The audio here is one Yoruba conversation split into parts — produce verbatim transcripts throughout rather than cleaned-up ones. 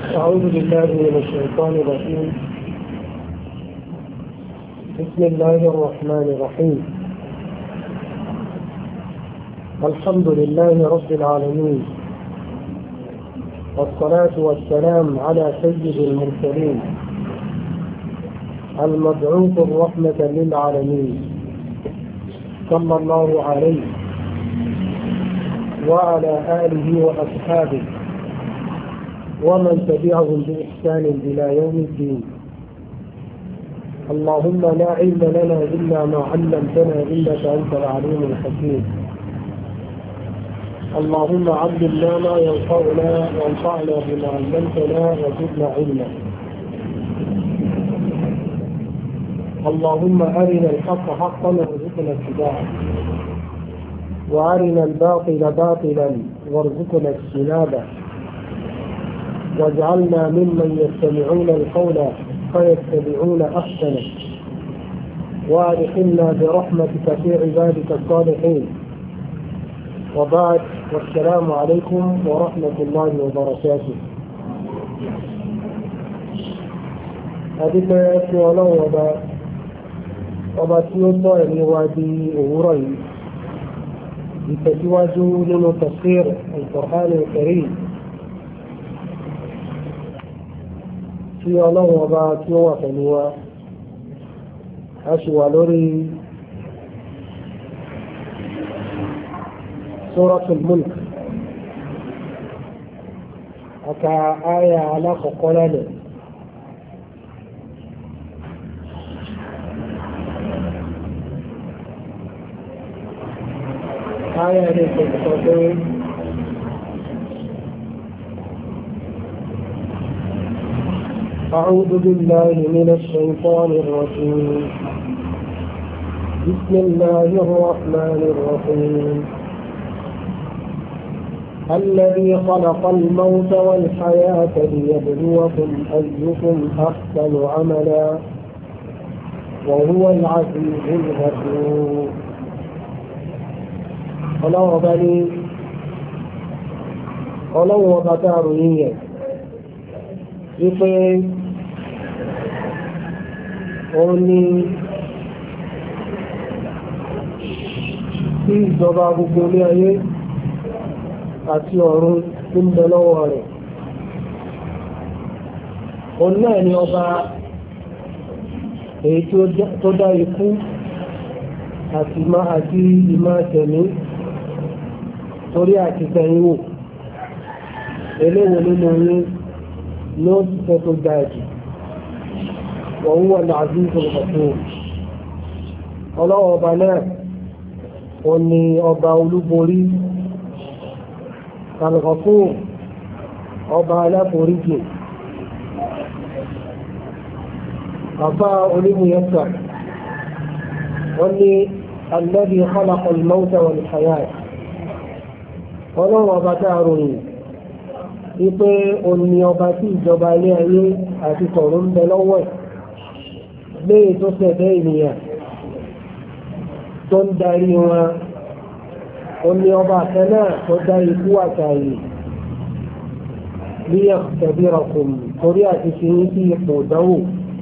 أعوذ بالله من الشيطان الرجيم. بسم الله الرحمن الرحيم. الحمد لله رب العالمين، والصلاة والسلام على سيد المرسلين المبعوث الرحمة للعالمين صلى الله عليه وعلى آله وأصحابه ومن تبعهم بإحسان إلى يوم الدين. اللهم لا علم لنا إلا ما علمتنا إنك أنت العليم الحكيم. اللهم علمنا ما ينفعنا وانفعنا بما علمتنا وزدنا علما. اللهم أرنا الحق حقا وارزقنا اتباعه، وأرنا الباطل باطلا وارزقنا اجتنابه، واجعلنا ممن يستمعون القول فيتبعون أحسنه، وادخلنا برحمتك في عبادك الصالحين. وبعد، والسلام عليكم ورحمة الله وبركاته. هذه الله وبا وبا تيوتو الوادي أوري لتزواجوا لنا تفسير القرآن الكريم في الله وبا تيوتو أشوى لوري سورة الملك أكا آية على قولنا. آية لتقصدين أعوذ بالله من الشيطان الرجيم. بسم الله الرحمن الرحيم. الذي خلق الموت والحياة ليبلوكم أيكم أحسن عملا وهو العزيز الغفور. ọlọ́wọ́ bá ní ọlọ́wọ́ bá dáàrù yíyẹ wípé òun ni tí ìjọba gbogbo ní ayé àti ọ̀run ń bẹ lọ́wọ́ rẹ̀. òun náà ni ọba èyí tó dá ikú àti ìmá tẹ̀mí torí àti tẹ̀yìn wò eléwo nínú yín ló ti fẹ́ tó dáa jù. wọ́n wọ́n ní àzízul ghafur. ọlọ́wọ́ ọba náà ó ní ọba olúborí al-Ghafur, ọba aláforíjì. àbá onímúyẹ́sà wọ́n ní alladhi khalaqa al-mawta wal-hayat. ọlọ́run ọba tá a ròyìn wípé ó ní ọba tí ìjọba ilé ayé àti tọ̀run ń bẹ lọ́wọ́ ẹ̀, léè tó ṣẹ̀dá ènìyàn tó ń darí wọn. ó ní ọba kan náà tó dá ikú àtàyè liyaktabirakum torí àti fi ní sí ipò ìdánwò.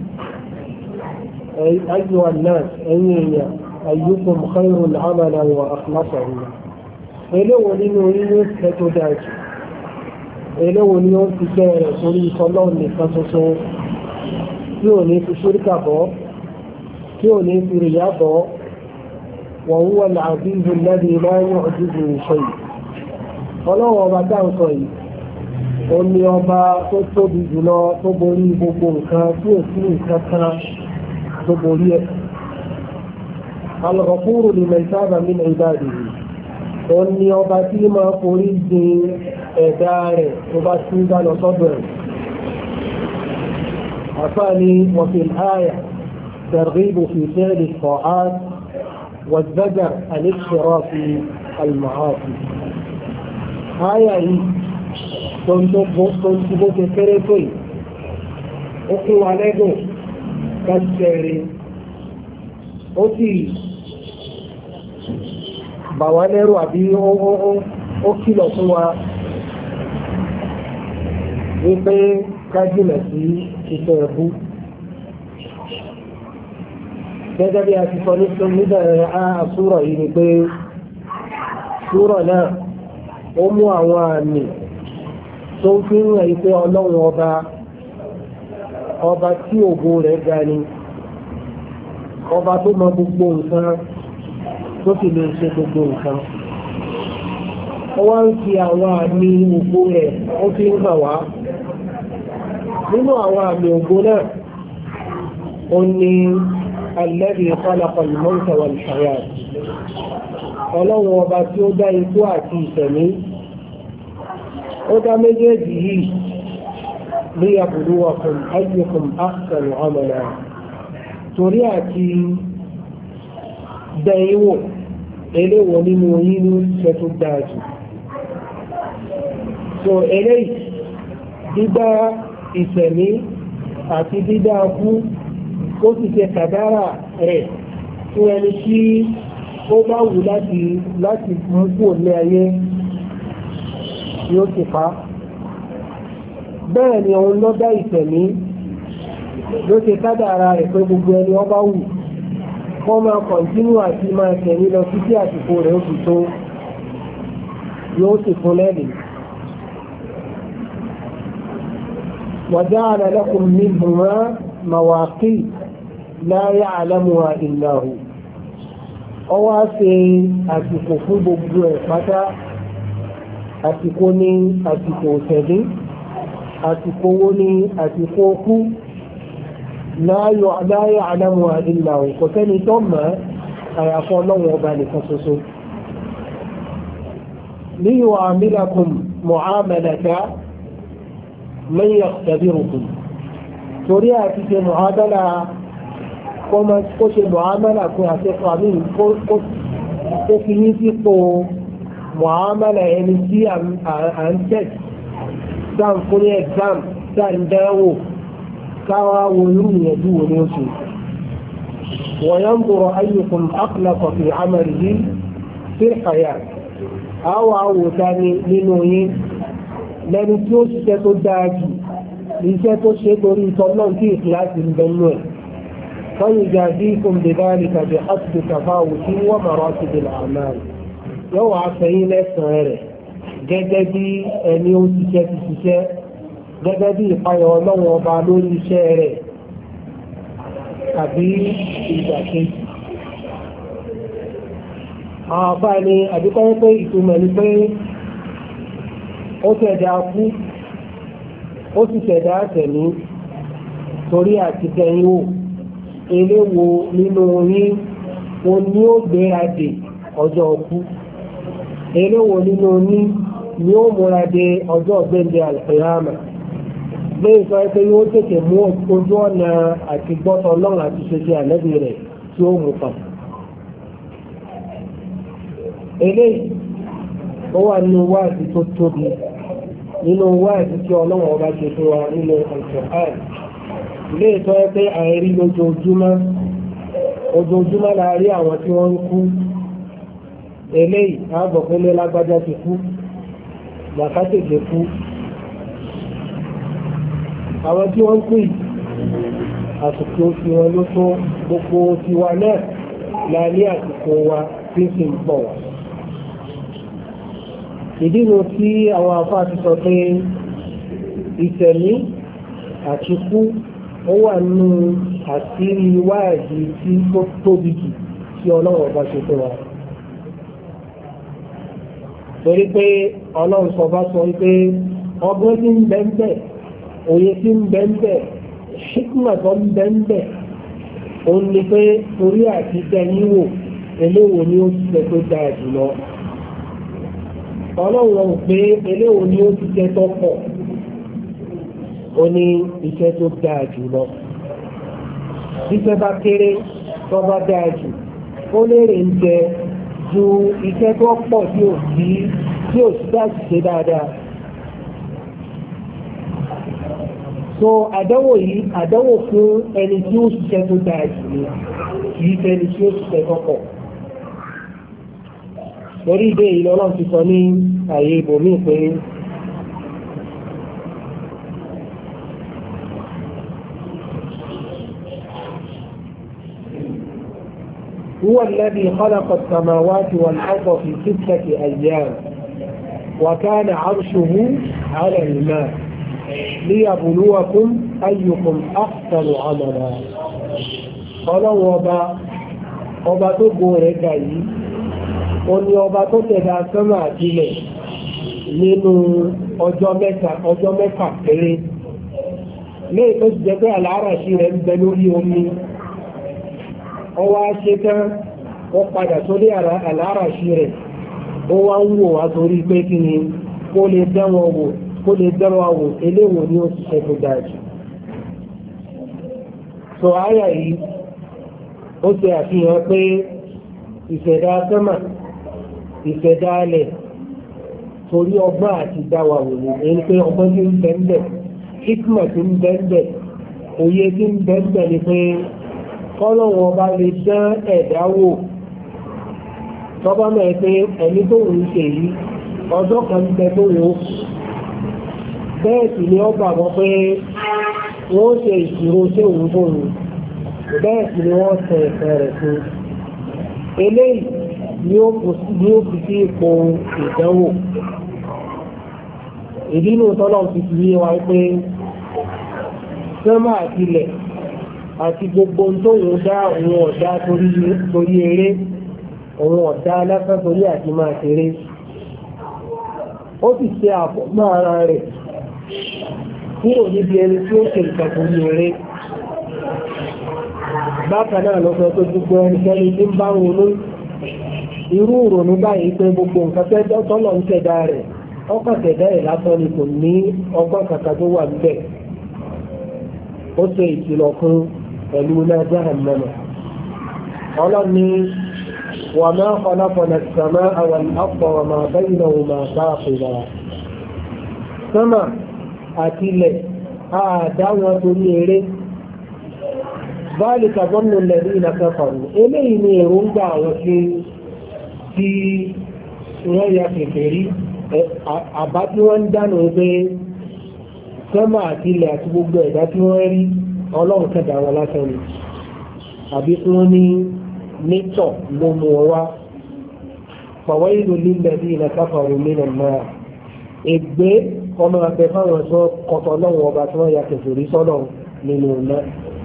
ayyuhan nas, ẹ̀yin èèyàn, ayyukum khayrun amalan wa akhlasahu. eléwo nínú inú ẹ̀ tó dájú, eléwo ni ó ti jẹ́ rẹ̀ torí ìtọ́lọ́ọ̀ nìkan ṣoṣo, tí ò ní fi ṣíríkà bọ́, tí ò ní fi rìyà bọ́. wa huwa al-aziz alladhi la yu'jizuhu shay'. ọlọ́wọ́ ọba dáńsọ yìí ó ní ọba tó tóbi jùlọ, tó borí gbogbo nǹkan, tí ò sí nǹkan kan tó borí ẹ̀. al-Ghafuru liman taba min ibadihi. ó ní ọba tí máa forí jìn ẹ̀dá rẹ̀ tó bá tún bá lọ sọ́dọ̀ ẹ̀. àfáàní wa fil aya targhibu fi fi'li at-ta'at والزجر عن اقتراف المعاصي. آية yìí tó ń tó bó ṣe kéré tó yìí ó kún wa lẹ́gùn káṣẹ́rẹ́, ó sì bà wá lẹ́rù àbí ó kìlọ̀ fún wa wípé ká jìnà sí iṣẹ́ ẹbú. gẹ́gẹ́ bí a ti sọ níbẹ̀rẹ̀ àsúrà yìí ni pé súrà náà ó mú àwọn àmì tó ń fi ń rẹ̀ pé ọlọ́run ọba ọba tí ògo rẹ̀ ga ni ọba tó mọ gbogbo nǹkan tó sì lè ṣe gbogbo nǹkan. ó wá ń fi àwọn àmì ògo rẹ̀ ó fi ń hàn wá. nínú àwọn àmì ògo náà ó ní alladhi khalaqa al-mawta wal-hayat. ọlọ́run ọba tí ó dá ikú àti ìṣẹ̀mí ó dá méjèèjì yìí liyabluwakum ayyukum ahsanu amala torí àti dẹ̀yìnwó eléwò nínú yínú ṣe tó dájú. so eléyìí dídá ìṣẹ̀mí àti dídá kú ó sì ṣe kàdárà rẹ̀ fún ẹni tí ó bá wù láti láti mú kúrò ní ayé yóò ti pa. bẹ́ẹ̀ ni òun ló dá ìṣẹ̀mí ló ṣe kádàrá rẹ̀ pé gbogbo ẹni ó bá wù kọ́ máa kọ̀ntínú àti máa tẹ̀lé lọ títí àsìkò rẹ̀ ó fi tó yóò sì fún lẹ́lì. وجعل لكم منهما مواقيت لا يعلمها إلا هو. ó wá ṣe àsìkò fún gbogbo ẹ̀ pátá. àsìkò ní àsìkò òṣèlú, àsìkò owó ní àsìkò okú. láyọ̀ àlámù ìlà kò sẹ́ni tó mọ̀ àyàfọ́ ọlọ́run ọba nìkan ṣoṣo. líyọ̀ àmìlàkùn mu'amalata man yaqtabirukum torí àti ṣe mu'amala kó ṣe mu'amala kó àṣẹ́kọ̀ àmì kó fi ní sípò mu'amala ẹni tí à ń tẹ̀sí sáà ń fún ní exam sáà ń dáwò káwá wo irú ìyẹ̀dú wo ni ó ṣe. وينظر أيكم أخلق في عمله في الحياة أو àwòtání nínú yín lẹ́ni tí ó ṣiṣẹ́ tó dáa jù iṣẹ́ tó ṣe torí ìtọ́lọ́n tí ìkìláàsì ń bẹ̀rù ẹ̀. فيجازيكم بذلك بحسب تفاوت ومراتب الأعمال yóò wá fẹ̀yìn lẹ́sàn-án rẹ̀ gẹ́gẹ́ bí ẹni ó ṣiṣẹ́ ti ṣiṣẹ́ gẹ́gẹ́ bí ìpayọ̀ ọlọ́run ọba lórí iṣẹ́ rẹ̀ tàbí ìdàkejì. àwọn àbá ni àdúgbò pé ìtumọ̀ ni pé ó tẹ̀dá kú ó sì tẹ̀dá tẹ̀mí torí àti tẹ̀yìn wò eléwo nínú yín o ní ó gbéra dè ọjọ́ kú eléwo nínú yín ni ó múra dè ọjọ́ gbẹ̀ndẹ̀ àlùkìyámà lẹ́yìn sọ pé yóò tètè mú ojú ọ̀nà àti gbọ́tọ̀ ọlọ́run àti ṣeṣe àlẹ́bí rẹ̀ tí ó mú pa. eléyìí ó wà nínú wáàdí tó tóbi nínú wáàdí tí ọlọ́run ọba ṣe fún wa nínú Al-Qur'an. ilé ìtọ́ pé àìrí lójoojúmọ́ ojoojúmọ́ la rí àwọn tí wọ́n ń kú. eléyìí ààbọ̀ pélé lágbájá ti kú làkàtètè kú. àwọn tí wọ́n ń pè àsìkò tí wọ́n ló tó gbogbo tiwa náà la ní àsìkò wa tí ń fi ń pọ̀ wá. ìdí nu tí àwọn afá ti sọ pé ìtẹ̀mí àti kú ó wà nínú àṣírí wáàdí tí ó tóbi jù tí ọlọ́run ọba ṣe fún wa. torí pé ọlọ́run sọ bá sọ pé ọgbọ́n tí ń bẹ ń bẹ òye tí ń bẹ ń bẹ ṣíkùnà tó ń bẹ ń bẹ òun ni pé torí àti tẹ̀yìn wò eléwo ni ó ti tẹ tó dáa jùlọ. ọlọ́run pé eléwo ni ó ti tẹ tó pọ̀ ó ní iṣẹ́ tó dáa jùlọ. iṣẹ́ bá kéré tó bá dáa jù ó lérè ń jẹ ju iṣẹ́ tó pọ̀ tí ò sí tí ò sí dáàbò ṣe dáadáa. so àdánwò yìí àdánwò fún ẹni tí ó ṣiṣẹ́ tó dáa jù ní kìí ṣe ẹni tí ó ṣiṣẹ́ tó pọ̀. lórí ìdí èyí lọ́nà ti sọ ní ààyè ibòmíì pé هو الذي خلق السماوات والأرض في ستة أيام وكان عرشه على الماء ليبلوكم أيكم أحسن عملا. ọlọ́run ọba ọba tó bo rẹ̀ ga yìí ó ní ọba tó tẹ̀dá sánmà àtilẹ̀ nínú ọjọ́ mẹ́ta ọjọ́ mẹ́fà péré lẹ́yìn tó ti jẹ́ pé àlàáràṣí rẹ̀ ń bẹ lórí omi ọwọ́ aṣetán ó padà sórí àlàáràṣí rẹ̀ ó wá ń wò wá torí pé kí ni kó lè dánwò wò kó lè dánwò wò eléwò ní ó ti ṣe tó dájú. sọ àyà yìí ó ṣe àfihàn pé ìṣẹ̀dá sánmà ìṣẹ̀dá alẹ̀ torí ọgbọ́n àti dáwà wòye èyí pé ọgbọ́n tí ń bẹ ń bẹ hikma tí ń bẹ ń bẹ òye tí ń bẹ ń bẹ ni pé kọ́lọ́wọ́ ọba lè dán ẹ̀dá wò tọ́ba mọ̀ pé ẹni tó ń ṣe yìí ọjọ́ kan ń bẹ tó wò bẹ́ẹ̀ sì ni ó gbàgbọ́ pé wọ́n ṣe ìṣirò ṣé òun fóun bẹ́ẹ̀ sì ni wọ́n ṣe ẹ̀fẹ́ rẹ̀ fún eléyìí ni ó fi sí ipò ìdánwò. ìdí inú tọ́lọ́ fi fi yé wa pé sánmà àti ilẹ̀ àti gbogbo tó ń dá òun ọ̀dá torí eré òun ọ̀dá lásán torí àti máa ṣeré ó sì ṣe àfọ̀mọ́ ara rẹ̀ kúrò níbi ẹni tí ó ṣe nǹkan torí eré. bákan náà ló sọ pé gbogbo ẹnikẹ́ni tí ń bá ronú irú ìrònú báyìí pé gbogbo nǹkan tẹ́ tọ́lọ̀ ń tẹ̀dá rẹ̀ ọkọ̀ tẹ̀dá ẹ̀ lásán ni kò ní ọgbọ́n kàkà tó wà níbẹ̀. ó ṣe ìkìlọ̀ fún pẹ̀lú náà jahannama. ọlọ́ni wà máa khalaqna as-samaa wal-arda wa ma baynahuma baatila. sánmà àti ilẹ̀ àdá wọn torí eré. ذلك ظن الذين كفروا eléyìí ni èròǹgbà àwọn tí tí wọ́n ya kékeré àbá tí wọ́n ń dánù pé sánmà àti ilẹ̀ àti gbogbo ẹ̀dá tí wọ́n rí ọlọ́run kẹta wọn lásán ni àbí tí wọ́n ní nítọ̀ ló mú ọ wá فويل للذين كفروا من النار ègbé ọmọ abẹ fáwọn tó kọtọ lọ́wọ́ ọba tí wọ́n ya kékeré sọ́nà nínú náà.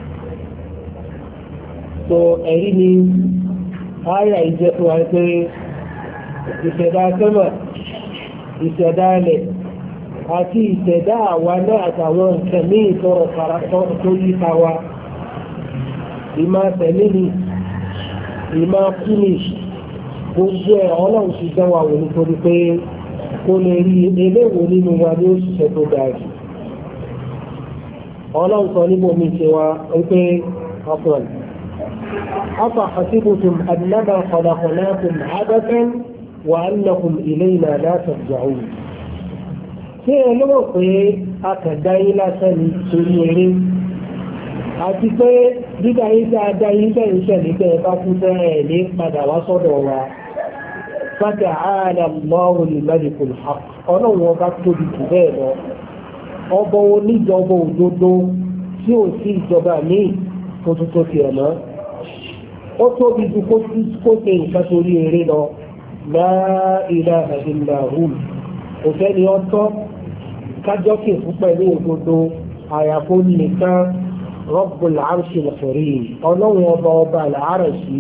so ẹ̀rí ni àyà ìjẹ́ fún wa pé ìṣẹ̀dá sánmà ìṣẹ̀dá ilẹ̀ àti ìṣẹ̀dá àwa náà àtàwọn nǹkan ní ìtọrọ karatọ́ tó yíká wa ìmá tẹ̀lé ni ìmá kú ni gbogbo ẹ̀ ọlọ́run ti dán wa wò nítorí pé kó lè rí eléwo nínú wa ní òṣìṣẹ́ tó dáa jù. ọlọ́run sọ níbo mi ṣe wa pé ọkùnrin أفحسبتم أنما خلقناكم عبثا وأنكم إلينا لا ترجعون. ṣé ẹ lọ́wọ́ pé a kàn dá yín lásán ní torí eré àti pé dídá yín tí a dá yín bẹ́ẹ̀ ń ṣẹlẹ̀ bẹ́ẹ̀ bá kú bẹ́ẹ̀ ní padà wá sọ́dọ̀ wa. فتعالى الله الملك الحق ọlọ́run ọba tóbi jù bẹ́ẹ̀ lọ ọba oníjọba òdodo tí ò sí ìjọba míì tó tó tó tiẹ̀ mọ́. ó tóbi ju kó ṣe nǹkan torí eré lọ la ilaha illa hu kò sẹ́ni ọ̀tọ̀ kájọ́kì fún pẹ̀lú òdodo àyàfó nìkan Rabbul Arshil Karim ọlọ́run ọba ọba al-Arshi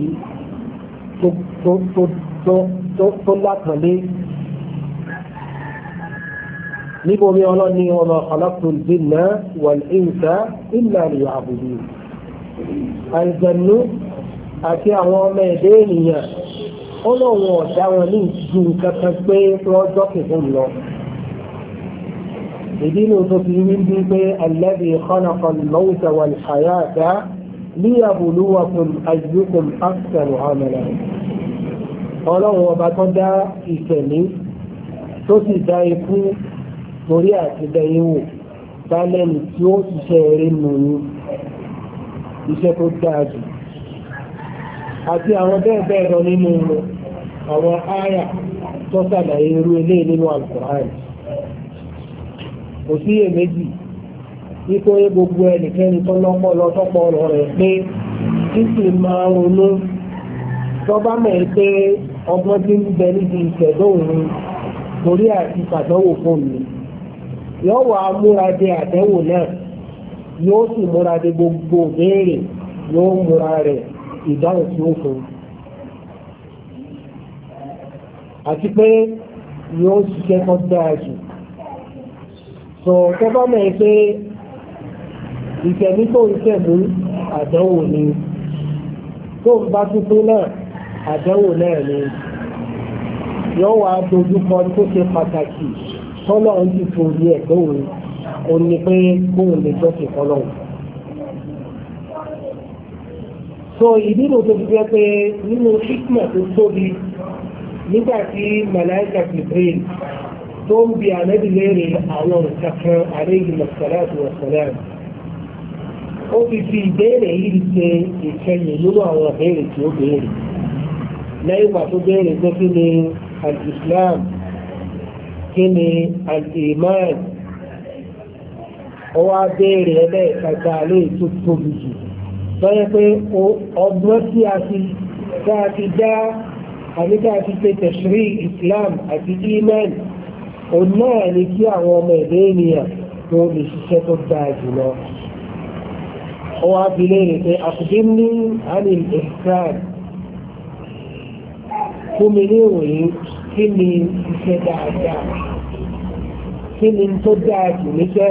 tó lápẹ̀lé. níbo mi ọlọ́ni wa ma khalaqtul jinna wal insa illa liya'budun. àlùjànnú àti àwọn ọmọ ẹ̀dẹ́ ènìyàn ọlọ́run ọ̀dá wọn ní ìjú kankan pé lọ́jọ́ kìfún lọ. ìdí inú tó fi rí bí pé alladhi khalaqa al-mawta wal-hayata liyabluwakum ayyukum ahsanu amala. ọlọ́run ọba tó dá ìṣẹ̀mí tó sì dá ikú torí àti dẹ́yìn wò bá lẹ́nu tí ó ṣiṣẹ́ eré nù ní iṣẹ́ tó dáa jù. àti àwọn bẹ́ẹ̀ bẹ́ẹ̀ lọ nínú àwọn áyà tó ṣàlàyé irú ilé nínú Al-Qur'an. kò sí èméjì wípé gbogbo ẹnikẹ́ni tó lọ́pọ̀ lọ tọ́pọ̀ ọ̀rọ̀ rẹ̀ pé títí máa ronú tọ́ba mọ̀ pé ọgbọ́n tí ń bẹ níbi ìṣẹ̀dọ̀ òun torí àti ìpàdánwò fún mi yóò wá múra de àdánwò náà yóò sì múra de gbogbo béèrè yóò múra rẹ̀ ìdáhùn tí ó fún àti pé yóò ṣiṣẹ́ tó dáa jù so tọ́ba mọ̀ pé ìṣẹ̀mí tó ń ṣẹ̀mú àdánwò ni tó ń bá tuntun náà àdánwò náà ni yóò wá dojú kọ tó ṣe pàtàkì tọ́lọ̀ ń ti torí ẹ̀ lóhùn ó ní pé kóhùn lè jọ́sìn fọlọ́hùn. so ìdílé tó fi jẹ́ pé nínú hikma tó tóbi nígbà tí màláìkà Jibril tó ń bi ànábì léèrè àwọn nǹkan kan alayhi salatu wa salam ó fi fi ìbéèrè yìí ṣe ìkẹyìn nínú àwọn ìbéèrè tí ó béèrè lẹ́yìn ìgbà tó béèrè pé kí ni al-Islam kí ni al-Iman ó wá béèrè ẹlẹ́ẹ̀kẹta lè tó tóbi jù sọ́yẹ́ pé ọgbọ́n tí a ti dá a ti dá àbí tí a ti ṣe tẹ̀sírí Islam àti Iman òun náà ni kí àwọn ọmọ ẹ̀dá ènìyàn tó lè ṣiṣẹ́ tó dáa jùlọ. ó wá fi léèrè pé akhbirni anil ihsan fún mi ní ìròyìn kí ni iṣẹ́ dáadáa kí ni tó dáa jù níṣẹ́.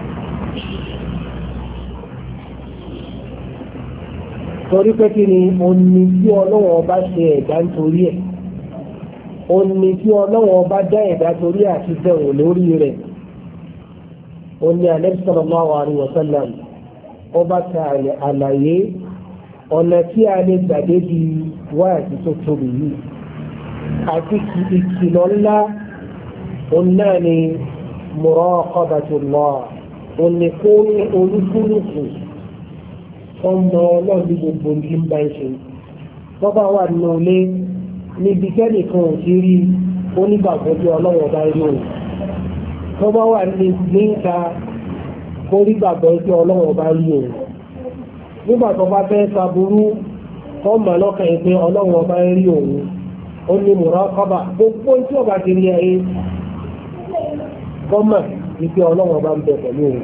torí pé kí ni òní tí ọlọ́wọ́ ọba ṣe ẹ̀dá nítorí ẹ̀ òní tí ọlọ́wọ́ ọba dá ẹ̀dá torí àti bẹ̀rù lórí rẹ̀ òní Ànábì sallallahu alaihi wasallam ọba ta àlàyé ọ̀nà tí a lè gbàdé di wáàtí tó tóbi yìí àti ìkìlọ̀ ńlá òun náà ni muraqabatullah òní kó ní olúkúlùkù ọmọ ọlọ́run ní gbogbo ní bá ń ṣe bọ́bá wà nínú ilé níbi kẹ́nìkan ò ti rí onígbàgbọ́ bí ọlọ́run ọba rí òun bọ́bá wà ní níta onígbàgbọ́ bí ọlọ́run ọba rí òun nígbà tó bá fẹ́ saburú ọmọ ọlọ́kàn yìí pé ọlọ́run ọba rí òun ó ní muraqaba gbogbo tí ọba ti rí ẹ gọ́mà wípé ọlọ́run ọba ń bẹ pẹ̀lú òun.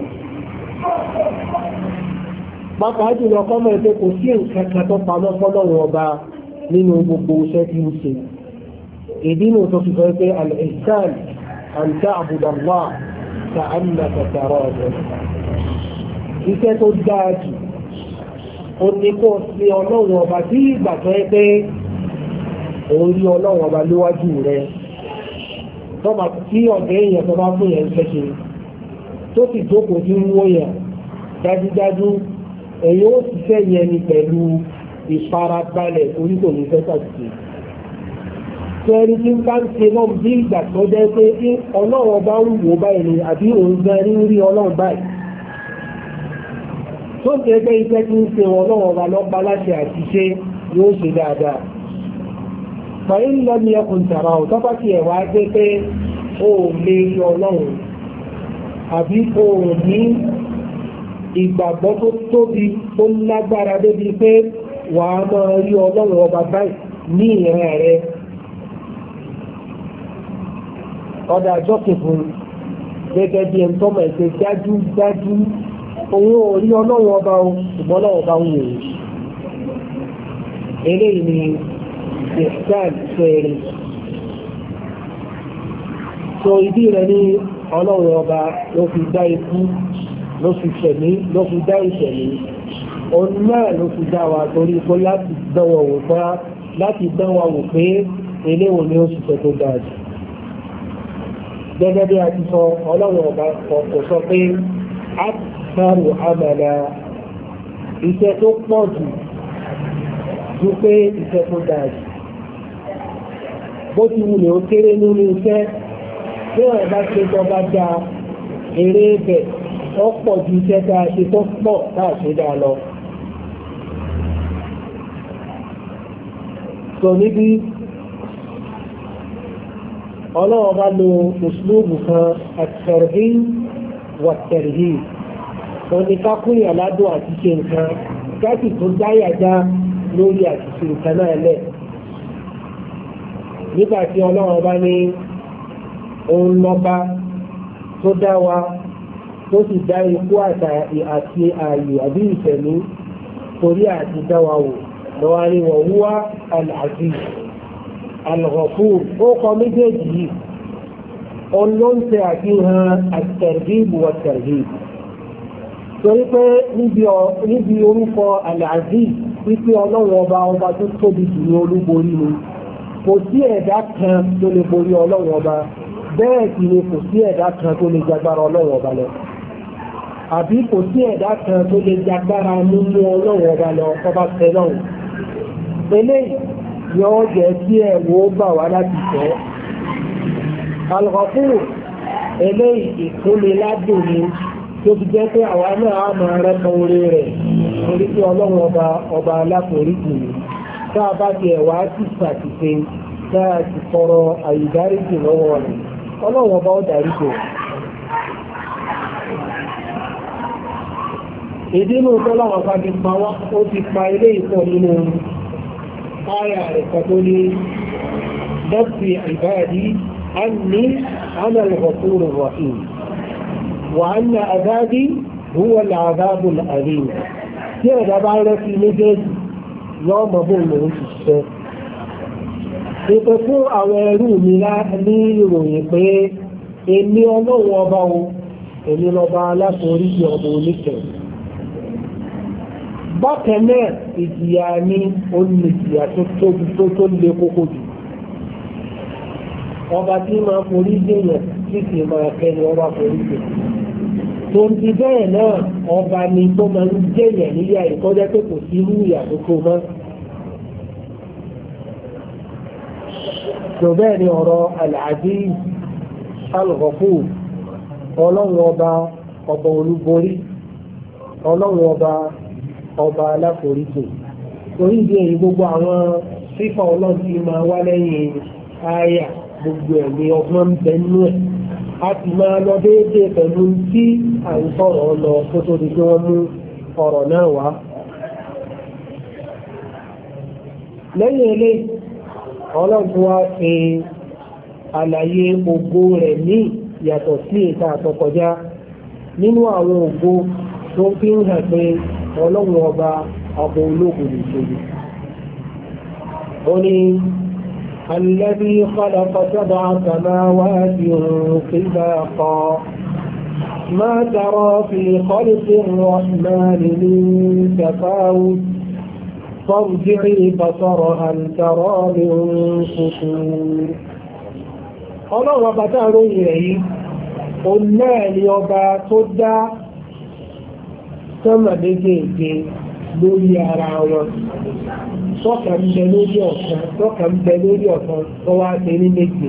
Pàápàá jùlọ kọ́mọ̀ ẹgbẹ́ kò sí nǹkan kan tó pamọ́ fọ́lọ́run ọba nínú gbogbo iṣẹ́ tí ó ṣe. Ìdí nù tó fi sọ pé al-ihsan an ta'buda Allah ka'annaka tarahu. Iṣẹ́ tó dáa jù ó ní kó sí ọlọ́run ọba tí ìgbà tó yẹ pé òun rí ọlọ́run ọba níwájú rẹ̀. Tọ́ba tí ọ̀gá èèyàn tó bá fún yẹn ń ṣẹ́ṣe tó sì jókòó tí ń wó yẹn dájúdájú ẹ̀yin ó ṣiṣẹ́ yẹn ni pẹ̀lú ìfarabalẹ̀ orí kò ní fẹ́sà sí. Sẹ́ni tí ń bá ń ṣe náà bí ìgbà tó jẹ́ pé ọlọ́run bá ń wò báyìí ni àbí òun gan ní rí ọlọ́run báyìí. Tó ń ṣe pé iṣẹ́ tí ń ṣe ọlọ́run ọba lọ́pàá láti àṣìṣe yóò ṣe dáadáa. Fàyín lọ ní ẹkùn tàrà ò tọ́pá sí ẹ̀wà gbé pé ó lè rí ọlọ́run àbí ó ní ìgbàgbọ́ tó tóbi tó lágbára débi pé wà á máa rí ọlọ́run ọba báyìí ní ìran rẹ̀. ọ̀dà àjọkìn fún gẹ́gẹ́ bí ẹni tọ́mọ̀ ẹ̀sẹ̀ dájú dájú òun ò rí ọlọ́run ọba o ṣùgbọ́n ọlọ́run ọba ń wò ó. eléyìí ni ìsàn fẹ́ẹ̀rẹ̀. so ìdí rẹ̀ ní ọlọ́run ọba ló fi dá ikú ló fi ṣẹ̀mí ló fi dá ìṣẹ̀mí òun náà ló fi dá wa torí kó láti dánwò wò fá láti dánwò wò pé eléwo ni ó ṣiṣẹ́ tó dáa jù. gẹ́gẹ́ bí a ti sọ ọlọ́run ọba kò sọ pé aktaru amala iṣẹ́ tó pọ̀ jù ju pé iṣẹ́ tó dáa jù. bó ti wulẹ̀ ó kéré nínú iṣẹ́ bí wọ́n bá ṣe tó bá dáa eré bẹ̀ ó pọ̀ ju iṣẹ́ tá a ṣe tó pọ̀ tá a ṣe dáa lọ. sọ níbi ọlọ́run bá lo òṣùlùmù kan at-tarhib wa at-tarhib òní ká kúnyà ládùn àti ṣe nǹkan káàkiri tó dáyà já lórí àti ṣe nǹkan náà lẹ̀ nígbà tí ọlọ́run bá ní òun lọ́ba tó dá wa tó sì dá ikú àti ààyè àbí ìfẹ̀mí torí àti dá wa wò lọ́wọ́ ní wa huwa al-aziz al-ghafur ó kọ méjèèjì yìí ọlọ́ǹtẹ̀ àfihàn at-targhib wa at-tarhib torí pé níbi orúkọ al-aziz wípé ọlọ́run ọba ọba tó tóbi jù ní olúborí ni kò sí ẹ̀dá kan tó lè borí ọlọ́run ọba bẹ́ẹ̀ sì ni kò sí ẹ̀dá kan tó lè jagbára ọlọ́run ọba lọ àbí kò sí ẹ̀dá kan tó lè jagbára nínú ọlọ́run ọba lọ ọba tẹ́lọ́run eléyìí yóò jẹ́ kí ẹ̀wọ̀ bà wá láti tẹ́ Al-Ghafur eléyìí ìkúnni ládùn ni tó fi jẹ́ pé àwa náà á máa rẹ́pọ̀ orí rẹ̀ torí pé ọlọ́run ọba ọba aláforíjì ni tá a bá ti ẹ̀wà ti ṣàtìṣe tá a ti tọrọ àyídáríjì lọ́wọ́ rẹ̀ ọlọ́run ọba ó dáríjì. ìdí inú tọ́lọ́wọ́ bá ti pa wá ó ti pa ilé ìpọ̀ nínú áyà rẹ̀ kàtó ní nafsi ibadi anni ana al-ghafur ar-rahim wa anna adhabi huwa al-adhab al-alim tí ẹ̀dá bá rẹ́ sí méjèèjì yọ́ mọ̀ bó lòun ti ṣiṣẹ́. ìpè fún àwọn ẹrú mi ní ìròyìn pé èmi ọlọ́run ọba o èmi lọ́ba aláforíjì ọba oníkẹ̀ẹ́ bákan náà ìjìyà ní olùjìyà tó tóbi tó tó lé kókó jù ọba tí máa forí dèèyàn tí kì í máa kẹ́ni ọba forí dèèyàn tó ń ti bẹ́ẹ̀ náà ọba ni tó máa ń dèèyàn níyà ìkọ́jẹ́ pé kò sí irú ìyà tó tó mọ́. tó bẹ́ẹ̀ ni ọ̀rọ̀ Al-Aziz Al-Ghafur ọlọ́run ọba ọba olúborí ọlọ́run ọba ọba aláforíjì torí ìdí èyí gbogbo àwọn sífà ọlọ́run tí máa wá lẹ́yìn àyà gbogbo ẹ̀mí ọgbọ́n bẹnú ẹ̀ a ti máa lọ déédéé pẹ̀lú tí à ń sọ̀rọ̀ lọ tó tó di pé wọ́n mú ọ̀rọ̀ náà wá. lẹ́yìn eléyìí ọlọ́run tó wá ṣe àlàyé ògo rẹ̀ ní yàtọ̀ sí èta àtọkọjá nínú àwọn ògo tó fi ń hàn pé ọlọ́run ọba ọba ológun nìṣòro. ó ní الذي خلق سبع سماوات طباقا ما ترى في خلق الرحمن من تفاوت فارجع البصر هل ترى من فطور. ọlọ́run ọba tá a ròyìn rẹ̀ yìí òun náà ni ọba tó dá sọ́mà méjèèjì lórí ara wọn tọ́kà ń bẹ lórí ọ̀kan tọ́kà ń bẹ lórí ọ̀kan tó wá ṣe ní méje.